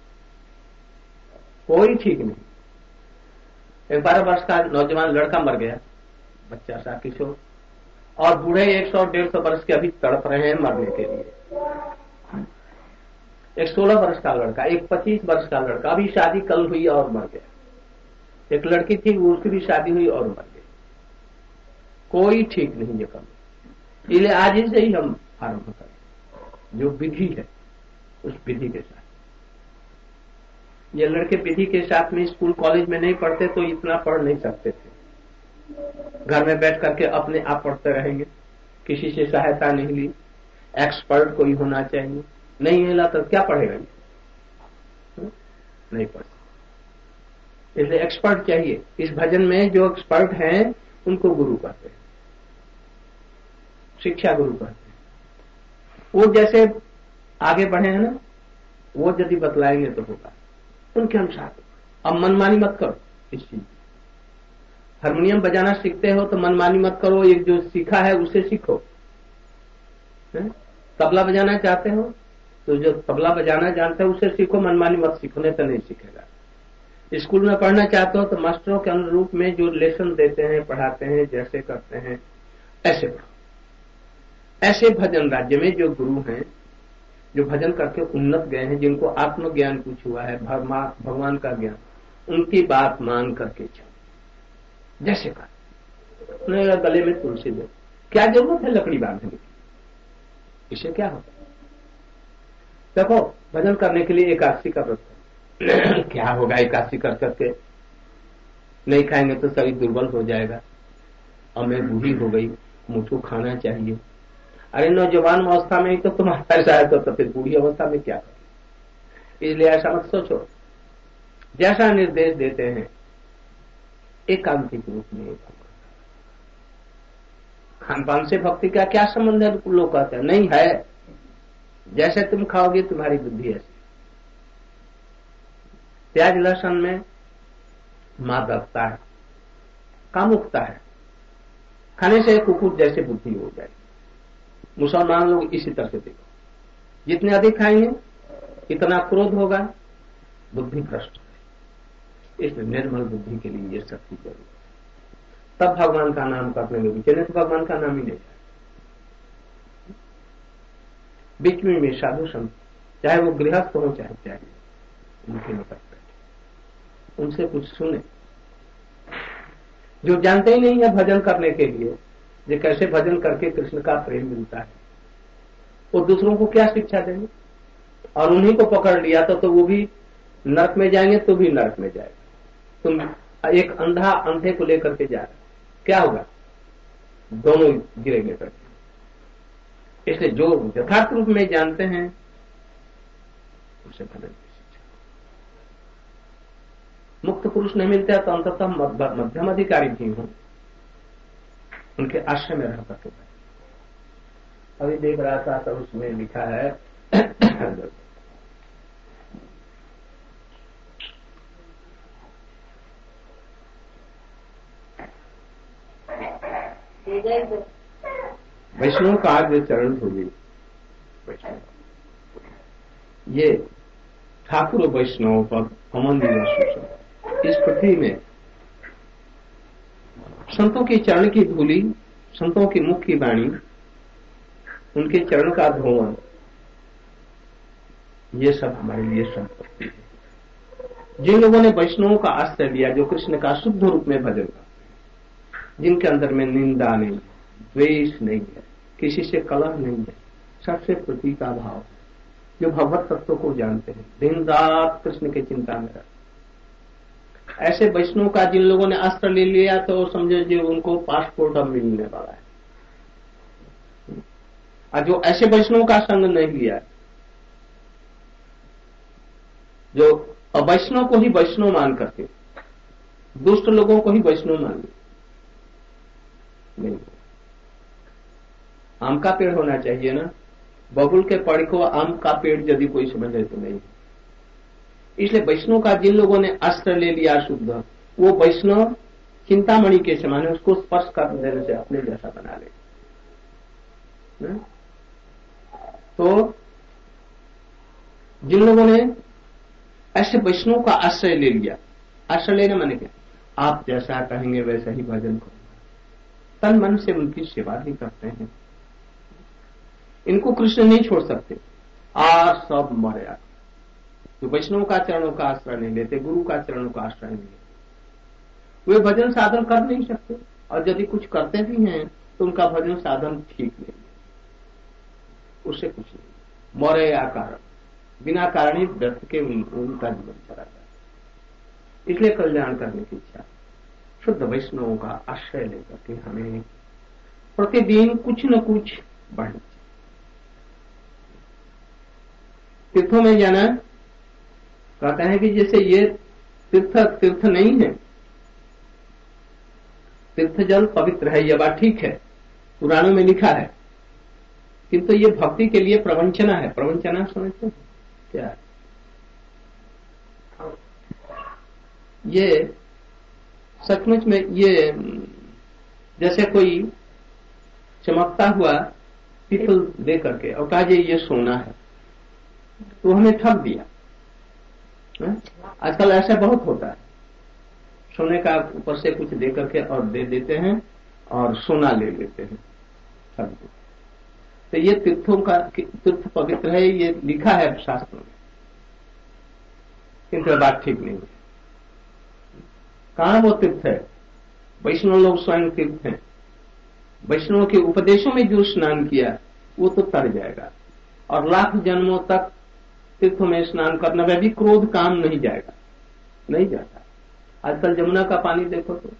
कोई ठीक नहीं। एक बारह वर्ष का नौजवान लड़का मर गया, बच्चा सा किशोर, और बूढ़े एक सौ डेढ़ सौ वर्ष के अभी तड़प रहे हैं मरने के लिए। एक सोलह वर्ष का लड़का, एक पच्चीस वर्ष का लड़का, अभी शादी कल हुई और मर गया। एक लड़की थी, उसकी भी शादी हुई और मर गई। कोई ठीक नहीं ये कम, इसलिए आज ही से ही हम आरंभ करें जो विधि है उस विधि के साथ। ये लड़के विधि के साथ में स्कूल कॉलेज में नहीं पढ़ते तो इतना पढ़ नहीं सकते थे। घर में बैठ करके अपने आप पढ़ते रहेंगे, किसी से सहायता नहीं ली। एक्सपर्ट कोई होना चाहिए, नहीं मिला तो क्या पढ़ेगा, नहीं पढ़ सकते। इसलिए एक्सपर्ट चाहिए। इस भजन में जो एक्सपर्ट हैं उनको गुरु कहते हैं, शिक्षा गुरु कहते हैं। वो जैसे आगे बढ़े हैं ना, वो यदि बतलाएंगे तो होगा उनके अनुसार। अब मनमानी मत करो इस चीज। हारमोनियम बजाना सीखते हो तो मनमानी मत करो, एक जो सीखा है उसे सीखो। है? तबला बजाना चाहते हो तो जो तबला बजाना जानते हो उसे सीखो, मनमानी मत सीखो, नहीं तो नहीं सीखेगा। स्कूल में पढ़ना चाहते हो तो मास्टरों के अनुरूप में जो लेसन देते हैं, पढ़ाते हैं, जैसे करते हैं ऐसे पढ़ो। ऐसे भजन राज्य में जो गुरु हैं, जो भजन करके उन्नत गए हैं, जिनको आत्मज्ञान कुछ हुआ है, भगवान का ज्ञान, उनकी बात मान करके चलो। जैसे कहा गले में तुलसी दो, क्या जरूरत है लकड़ी बांधने की, इसे क्या होता है? देखो भजन करने के लिए एकादशी का व्रत क्या होगा, एकादशी कर करके नहीं खाएंगे तो शरीर दुर्बल हो जाएगा, और मैं बूढ़ी हो गई, मुझको खाना चाहिए। अरे नौजवान अवस्था में ही तो तुम्हारा ऐसा है, तो फिर बूढ़ी अवस्था में क्या करें? इसलिए ऐसा मत सोचो। जैसा निर्देश देते हैं एकांतिक रूप में। खान पान से भक्ति का क्या संबंध है? लोग कहते हैं नहीं है, जैसे तुम खाओगे तुम्हारी बुद्धि ऐसी। प्याज लहसुन में मादकता है, कामुकता है, खाने से कुकुर जैसे बुद्धि हो जाएगी। मुसलमान लोग इसी तरह से देखो, जितने अधिक खाएंगे इतना क्रोध होगा, बुद्धि भ्रष्ट है। इसलिए निर्मल बुद्धि के लिए ये शक्ति जरूरी है, तब भगवान का नाम करने में भी चले, तो भगवान का नाम ही नहीं है। बीच में, में साधु संत, चाहे वो गृहस्थ हो चाहे त्यागी, उनके निकट बैठे, उनसे कुछ सुने। जो जानते ही नहीं है भजन करने के लिए ये कैसे भजन करके कृष्ण का प्रेम मिलता है, वो दूसरों को क्या शिक्षा देंगे? और उन्हीं को पकड़ लिया तो, तो वो भी नरक में जाएंगे, तो भी नरक में जाएगा। तुम एक अंधा अंधे को लेकर के जा रहे, क्या होगा? दोनों गिरेंगे करके। इसलिए जो यथार्थ रूप में जानते हैं उसे भजन की शिक्षा। मुक्त पुरुष नहीं मिलते तो अंततः मध्यम अधिकारी भी हूं, उनके आश्रय में रह करके। अभी देख रहा था तो उसमें लिखा है वैष्णव का आगे चरण धोली। वैष्णव ये ठाकुर वैष्णव पर अमन दिवस इस पृथ्वी में संतों के चरण की धूली, संतों की मुख की वाणी, उनके चरण का धोवन, ये सब हमारे लिए संपत्ति है। जिन लोगों ने वैष्णवों का आश्रय लिया, जो कृष्ण का शुद्ध रूप में भजन करते हैं, जिनके अंदर में निंदा नहीं, द्वेष नहीं है, किसी से कलह नहीं है, सबसे प्रति का भाव है, जो भगवत तत्व को जानते हैं, दिन रात कृष्ण की चिंता में रहते। ऐसे वैष्णव का जिन लोगों ने आश्रय ले लिया तो समझो जो उनको पासपोर्ट अब मिलने वाला है। और जो ऐसे वैष्णव का संग नहीं लिया, जो अवैष्णव को ही वैष्णव मान करके दुष्ट लोगों को ही वैष्णव मान लिया, नहीं। आम का पेड़ होना चाहिए ना, बबुल के पेड़ को आम का पेड़ यदि कोई समझे तो नहीं। इसलिए वैष्णव का जिन लोगों ने अस्त्र ले लिया शुद्ध, वो वैष्णव चिंतामणि के समान है, उसको स्पर्श कर देने से अपने जैसा बना ले। तो जिन लोगों ने ऐसे वैष्णव का आश्रय ले लिया, आश्रय लेना माने क्या, आप जैसा कहेंगे वैसा ही भजन करूंगा, तन मन से उनकी सेवा भी करते हैं, इनको कृष्ण नहीं छोड़ सकते। आ सब मर्यादा तो वैष्णव का चरणों का आश्रय नहीं लेते, गुरु का चरणों का आश्रय नहीं लेते, वे भजन साधन कर नहीं सकते, और यदि कुछ करते भी हैं तो उनका भजन साधन ठीक नहीं है, उससे कुछ नहीं। मौर्य या कारण, बिना कारण ही व्यर्थ के उन, उनका जीवन चला जाए। इसलिए कल्याण करने की इच्छा, शुद्ध वैष्णवों का आश्रय लेकर के हमें प्रतिदिन कुछ न कुछ बढ़ना चाहिए। तीर्थों में जाना, कहते हैं कि जैसे ये तीर्थ तीर्थ नहीं है, तीर्थ जल पवित्र है, यह बात ठीक है, पुराणों में लिखा है, किंतु ये भक्ति के लिए प्रवंचना है। प्रवंचना समझते हैं क्या है? ये सचमुच में ये जैसे कोई चमकता हुआ पीतल दे करके और कहा ये ये सोना है, तो हमें ठग दिया। आजकल ऐसा बहुत होता है, सोने का ऊपर से कुछ दे करके और दे देते हैं और सोना ले लेते हैं, ठग देते। तो ये तीर्थों का, तीर्थ पवित्र है, ये लिखा है शास्त्रों में, किंतु बात ठीक नहीं है। कहां वो तीर्थ है? वैष्णव लोग स्वयं तीर्थ हैं। वैष्णव के उपदेशों में जो स्नान किया वो तो तर जाएगा, और लाख जन्मों तक तीर्थों में स्नान करना, वह भी क्रोध काम नहीं जाएगा, नहीं जाता। आजकल जमुना का पानी देखो तो,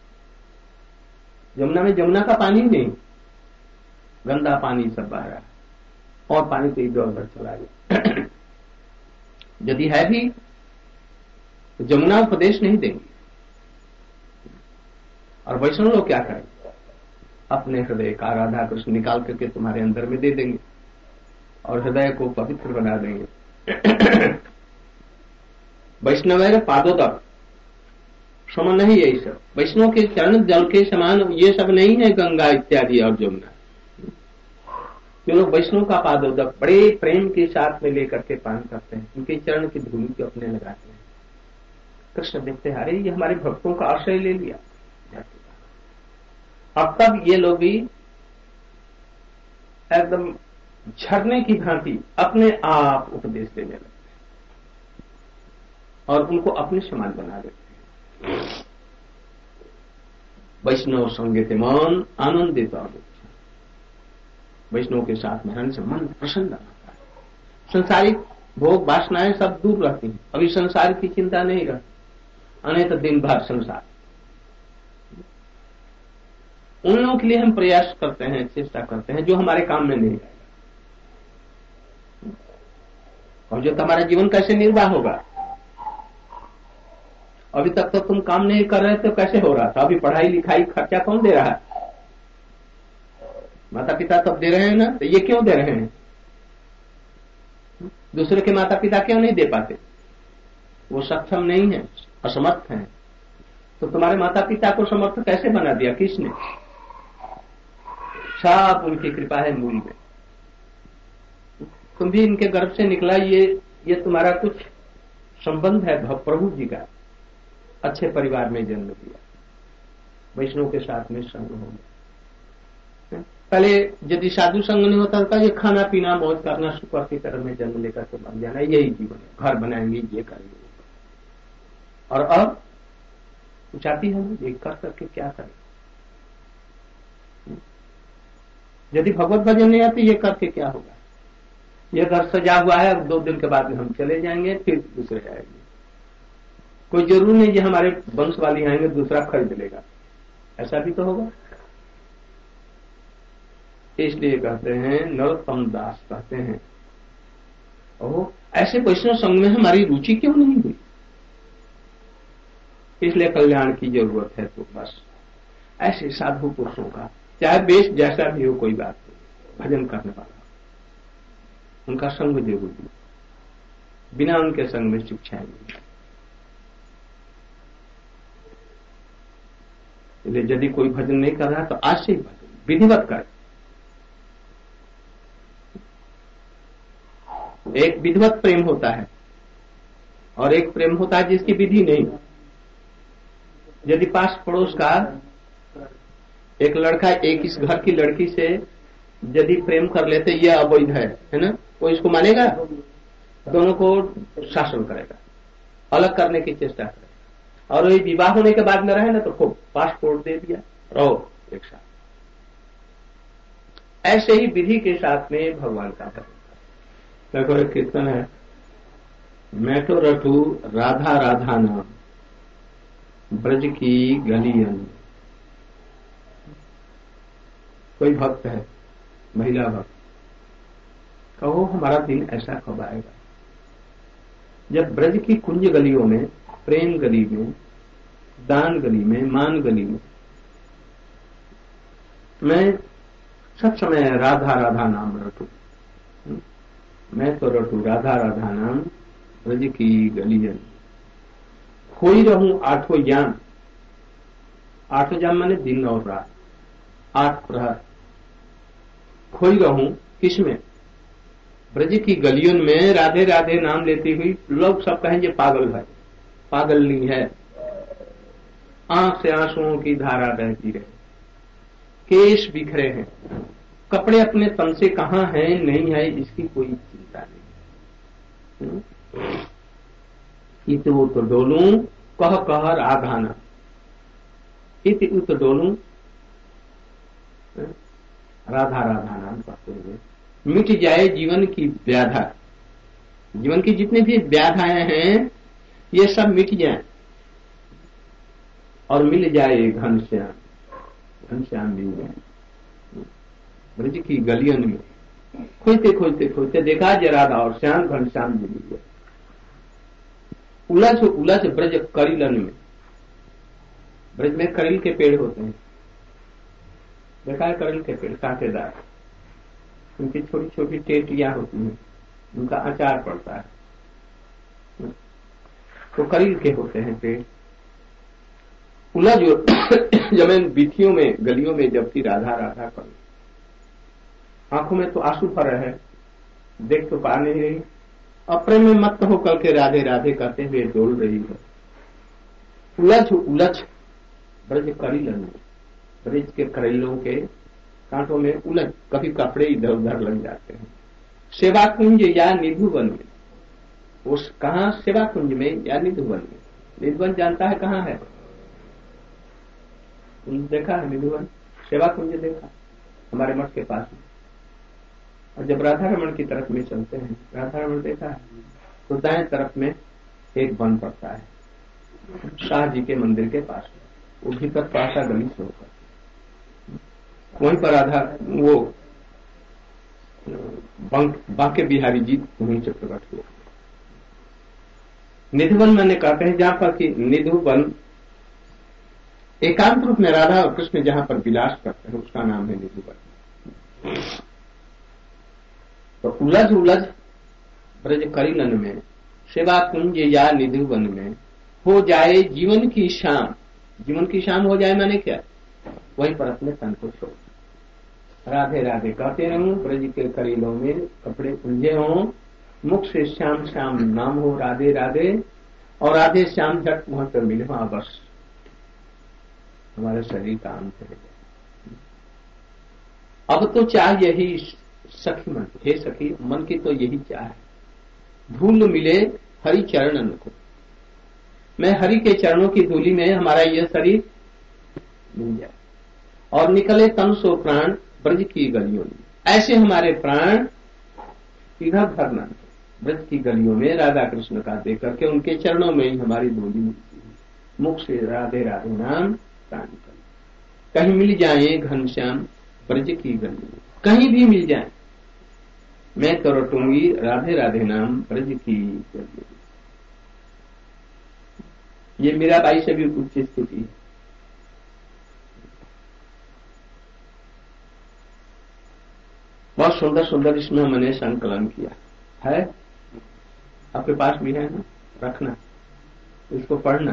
जमुना में जमुना का पानी नहीं, गंदा पानी सब बह रहा है, और पानी तो इधर उधर चला गया। यदि है भी तो जमुना उपदेश नहीं देंगे, और वैष्णव लोग क्या करेंगे? अपने हृदय का राधा कृष्ण निकाल करके तुम्हारे अंदर में दे देंगे और हृदय को पवित्र बना देंगे। वैष्णव है पादोदक समान नहीं, यही सब वैष्णव के चरण जल के समान ये सब नहीं है, गंगा इत्यादि और जमुना। जो लोग वैष्णव का पादोदक बड़े प्रेम के साथ में लेकर के पान करते हैं, उनके चरण की धूलि को अपने लगाते हैं। कृष्ण देखते हैं, अरे ये हमारे भक्तों का आश्रय ले लिया। अब तब ये लोग भी एकदम झरने की भांति अपने आप उपदेश देने लगते हैं और उनको अपने समान बना देते हैं। वैष्णव संगीत मन आनंदित, वैष्णव के साथ में रहने से मन प्रसन्न रहता है। संसारिक भोग वासनाएं सब दूर रहती हैं, अभी संसार की चिंता नहीं रहती, अनेक दिन भर संसार। उन लोगों के लिए हम प्रयास करते हैं, चेष्टा करते हैं जो हमारे काम में नहीं आएगा, और जो तुम्हारा जीवन कैसे निर्वाह होगा। अभी तक तो तुम काम नहीं कर रहे तो कैसे हो रहा था? अभी पढ़ाई लिखाई खर्चा कौन दे रहा है? माता पिता तब दे रहे हैं ना, तो ये क्यों दे रहे हैं? दूसरे के माता पिता क्यों नहीं दे पाते? वो सक्षम नहीं है, असमर्थ हैं। तो तुम्हारे माता पिता को समर्थ कैसे बना दिया? किसने? सब उनकी कृपा है मूल में। तुम भी इनके गर्भ से निकला, ये ये तुम्हारा कुछ संबंध है प्रभु जी का। अच्छे परिवार में जन्म दिया, वैष्णव के साथ में संग हो गया। पहले यदि साधु संग नहीं होता था, ये खाना पीना मौज करना, सुपर की तरह में जन्म लेकर के मर जाना, यही जीवन है। घर बनाएंगे, ये करेंगे, और अब चाहती है ये कर करके क्या करें? यदि भगवत भजन नहीं आती, ये करके क्या होगा? ये घर सजा हुआ है, दो दिन के बाद में हम चले जाएंगे, फिर दूसरे आएंगे। कोई जरूर नहीं ये हमारे वंश वाली आएंगे, दूसरा खरीद लेगा, ऐसा भी तो होगा। इसलिए कहते हैं, नरोत्तम दास कहते हैं, ओह ऐसे वैष्णव संग में हमारी रुचि क्यों नहीं हुई? इसलिए कल्याण की जरूरत है। तो बस ऐसे साधु पुरुषों का, चाहे वेश जैसा भी हो, कोई बात नहीं, भजन करने वाला, उनका संग जरूरी। बिना उनके संग में शिक्षाएं नहीं। इसलिए यदि कोई भजन नहीं कर रहा तो आज से ही भजन विधिवत कर। एक विधिवत प्रेम होता है और एक प्रेम होता है जिसकी विधि नहीं। यदि पास पड़ोस का एक लड़का एक इस घर की लड़की से यदि प्रेम कर लेते, ये अवैध है, है ना, वो इसको मानेगा? दोनों को शासन करेगा, अलग करने की चेष्टा करेगा। और वही विवाह होने के बाद में रहे ना तो खूब पासपोर्ट दे दिया, रहो एक साथ। ऐसे ही विधि के साथ में भगवान का भजन। देखो एक कीर्तन है, मैं तो रटू राधा राधा नाम ब्रज की गलियन। कोई भक्त है, महिला भक्त, कहो हमारा दिन ऐसा कब आएगा जब ब्रज की कुंज गलियों में, प्रेम गली में, दान गली में, मान गली में मैं सब समय राधा राधा नाम रटू। मैं तो रटू राधा राधा नाम ब्रज की गलियन। खोई रहूं आठों याम। आठों याम माने दिन और रात, आठ प्रहर खोई रहूं किसमें? ब्रज की गलियों में राधे राधे नाम लेती हुई। लोग सब कहेंगे पागल है, पागल नहीं है। आंख से आंसुओं की धारा बहती रहे, केश बिखरे हैं, कपड़े अपने तन से कहां हैं नहीं है इसकी कोई चिंता नहीं। इत उत डोलूं कह कह राधाना। इत उत डोलूं राधा राधा नाम करते हुए मिट जाए जीवन की व्याधा। जीवन की जितने भी व्याधाएं हैं ये सब मिट जाए और मिल जाए घनश्याम। घनश्याम मिल जाए ब्रज की गलियों में। खोजते खोजते खोजते देखा जे राधा और श्याम घनश्याम जी मिल गए। उलझ उलझ ब्रज करिलन में। ब्रज में करिल के पेड़ होते हैं, देखा है करिल के पेड़ कांटेदार, उनकी छोटी छोटी टेटियां होती हैं, उनका अचार पड़ता है, तो करिल के होते हैं पेड़। उलझ जमीन बीथियों में गलियों में जबकि राधा राधा कर, आंखों में तो आंसू भर है, देख तो पा नहीं रही, अप्रेम में मत होकर के राधे राधे कहते हुए डोल रही है। उलझ उलझ ब्रज करिलन, ब्रज के करेलों के कांटों में उलझ, कभी कपड़े इधर उधर लग जाते हैं। सेवा कुंज या निधुवन में, उस कहा सेवा कुंज में या निधुवन में। निधुवन जानता है कहाँ है? देखा है निधुवन, सेवा कुंज देखा हमारे मठ के पास में। और जब राधा रमन की तरफ में चलते हैं, राधा रमन देखा है तो दाएं तरफ में एक वन पड़ता है, शाह जी के मंदिर के पास में, वो भीतर पासा गली से होकर वहीं पर राधा वो बांके बिहारी जी वहीं से प्रकट हुए। निधिवन मैंने कहते हैं जहां पर कि निधुवन एकांत रूप में राधा और कृष्ण जहां पर विलास करते हैं उसका नाम है निधुवन। तो उलझ उलझ ब्रज करिलन में, सेवा कुंज या निधुवन में हो जाए जीवन की शाम। जीवन की शाम हो जाए माने क्या? वहीं पर अपने तन को छोड़ राधे राधे कहते रहूं, ब्रज के करीलों में कपड़े उलझे हों, मुख से श्याम श्याम नाम हो राधे राधे, और राधे श्याम झट वहां पर मिले, वहां बस हमारे शरीर का अंत है। अब तो चाह यही सखी मन, हे सखी मन की तो यही चाह है, धूल मिले हरि चरणन को। मैं हरि के चरणों की धूली में हमारा यह शरीर मिल जाए और निकले तन सो प्राण ब्रज की गलियों में। ऐसे हमारे प्राण इधर भरना ब्रज की गलियों में राधा कृष्ण का दे करके उनके चरणों में ही हमारी धूली मिलती है। मुख से राधे राधे नाम प्राण कहीं मिल जाए घनश्याम ब्रज की गली में, कहीं भी मिल जाए मैं तो रटूंगी राधे राधे नाम ब्रज की गली। ये मीराबाई से भी उच्च स्थिति है। बहुत सुंदर सुंदर इसमें मैंने संकलन किया है। आपके पास भी है ना, रखना, इसको पढ़ना।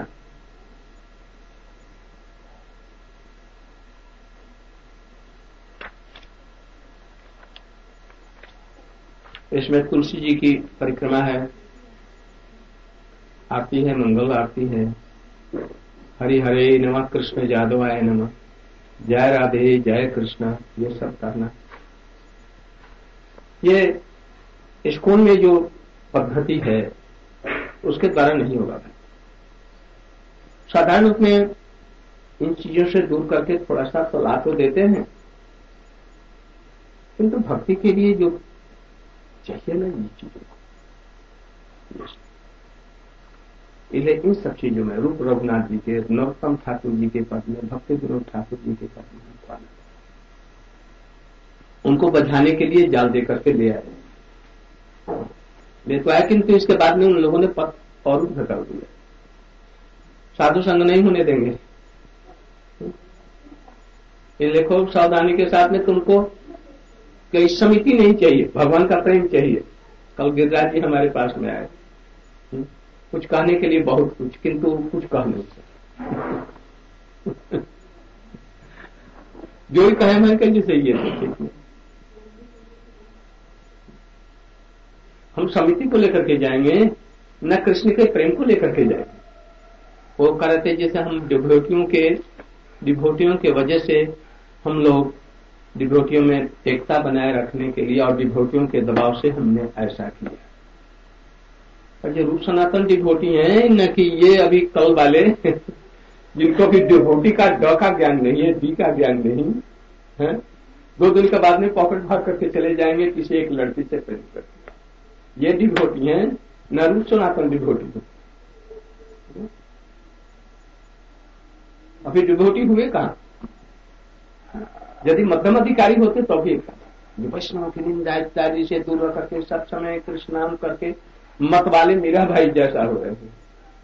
इसमें तुलसी जी की परिक्रमा है, आरती है, मंगल आरती है, हरि हरे नमः, कृष्ण जादवाय नमः, जय राधे जय कृष्ण, ये सब करना। ये इस्कॉन में जो पद्धति है उसके द्वारा नहीं होगा। साधारण रूप में इन चीजों से दूर करके थोड़ा सा सलाह तो देते हैं, किंतु भक्ति के लिए जो चाहिए ना ये चीजों, इसलिए इन सब चीजों में रूप रघुनाथ जी के, नरोत्तम ठाकुर जी के पद में, भक्ति विनोद ठाकुर जी के पद में उनको बजाने के लिए जाल दे करके ले आए, ले तो आए, किंतु इसके बाद में उन लोगों ने पद और धकर दिया, साधु संग नहीं होने देंगे। ये देखो सावधानी के साथ में तुमको कोई समिति नहीं चाहिए, भगवान का प्रेम चाहिए। कल गिरिराज जी हमारे पास में आए, कुछ कहने के लिए बहुत कुछ, किंतु कुछ कह नहीं सकते। जो ही कहे मैं कहीं से ये तो हम समिति को लेकर के जाएंगे, न कृष्ण के प्रेम को लेकर के जाएंगे। वो कह रहे थे जैसे हम डिभोटियों के डिभोटियों के वजह से हम लोग डिभोटियों में एकता बनाए रखने के लिए और डिभोटियों के दबाव से हमने ऐसा किया। और जो रूप सनातन डिभोटी हैं, न कि ये अभी कल वाले जिनको भी डिभोटी का ड का ज्ञान नहीं है, डी का ज्ञान नहीं है, दो दिन के बाद में पॉकेट भर करके चले जाएंगे किसी एक लड़की से प्रेम करके। ये डिभोटी हैं, न रूप सनातन डिभोटी। अभी डिभोटी हुए कहां? यदि मध्यम अधिकारी होते तो भी जो वैष्णव की निंदा इत्यादि से दूर रह करके सब समय कृष्ण नाम करके मत वाले मीरा भाई जैसा हो रहे हैं।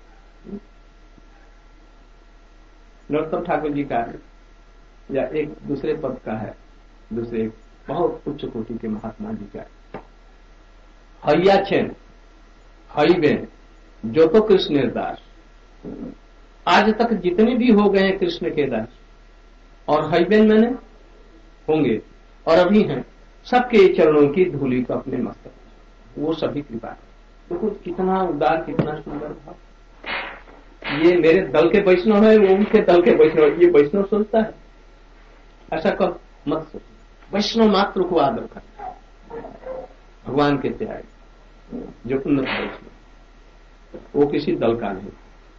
नरोत्तम ठाकुर जी का या एक दूसरे पद का है, दूसरे बहुत उच्च कोटि के महात्मा जी का हैया छेन हई बेन जो तो कृष्ण दास। आज तक जितने भी हो गए हैं कृष्ण के दास, और हई बेन मैंने होंगे और अभी हैं, सबके चरणों की धूलि को अपने मस्तक, वो सभी कृपा है। देखो तो कितना उदार, कितना सुंदर भाव। ये मेरे दल के वैष्णव है, वो उनके दल के वैष्णव, ये वैष्णव सोचता है ऐसा कब मत सोच। वैष्णव मात्र को आदर करना, भगवान के त्याग जो उन्नत वैष्णव, वो किसी दल का नहीं।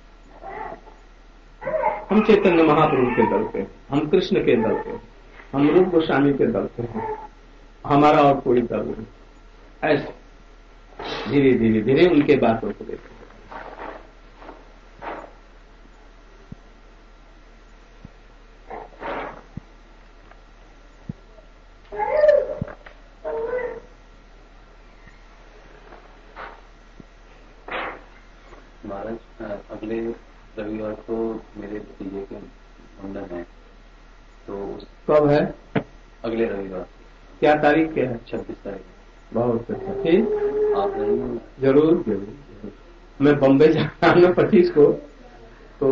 हम चैतन्य महाप्रभु के दल के, हम कृष्ण के दल के, हम रूप गोस्वामी के दल के हैं, हमारा और कोई दल नहीं। ऐसे धीरे धीरे धीरे उनके बातों को देखो। महाराज अगले रविवार को मेरे भतीजे के मुंडन है, तो कब है? अगले रविवार। क्या तारीख क्या है? छब्बीस तारीख। बहुत अच्छा, ठीक, आप नहीं? जरूर जरूर। मैं बम्बई जा रहा हूँ पच्चीस को, तो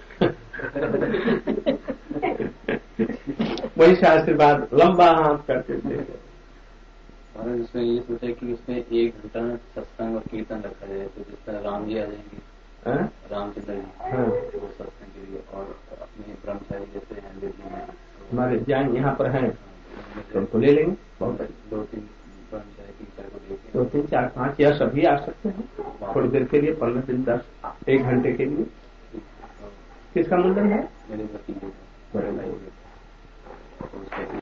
वही से आशीर्वाद लंबा हाथ करके देगा। और इसमें ये सोचा कि उसमें एक घंटा सत्संग और कीर्तन रखा जाए, तो जिस तरह राम जी आ जाएंगे, रामचंद्र जी, हाँ, वो सत्संग के लिए, और अपने ब्रह्मचारी जैसे हैं दिल्ली में हमारे ज्ञान यहाँ पर हैं, तो उनको ले लेंगे। बहुत दो तीन ब्रह्मचारी तीन चार को लेके, दो तीन चार पांच या सभी आ सकते हैं थोड़ी देर के लिए, पंद्रह दिन दस एक घंटे के लिए। किसका मुंडन है? मेरे भतीजे बड़े भाई।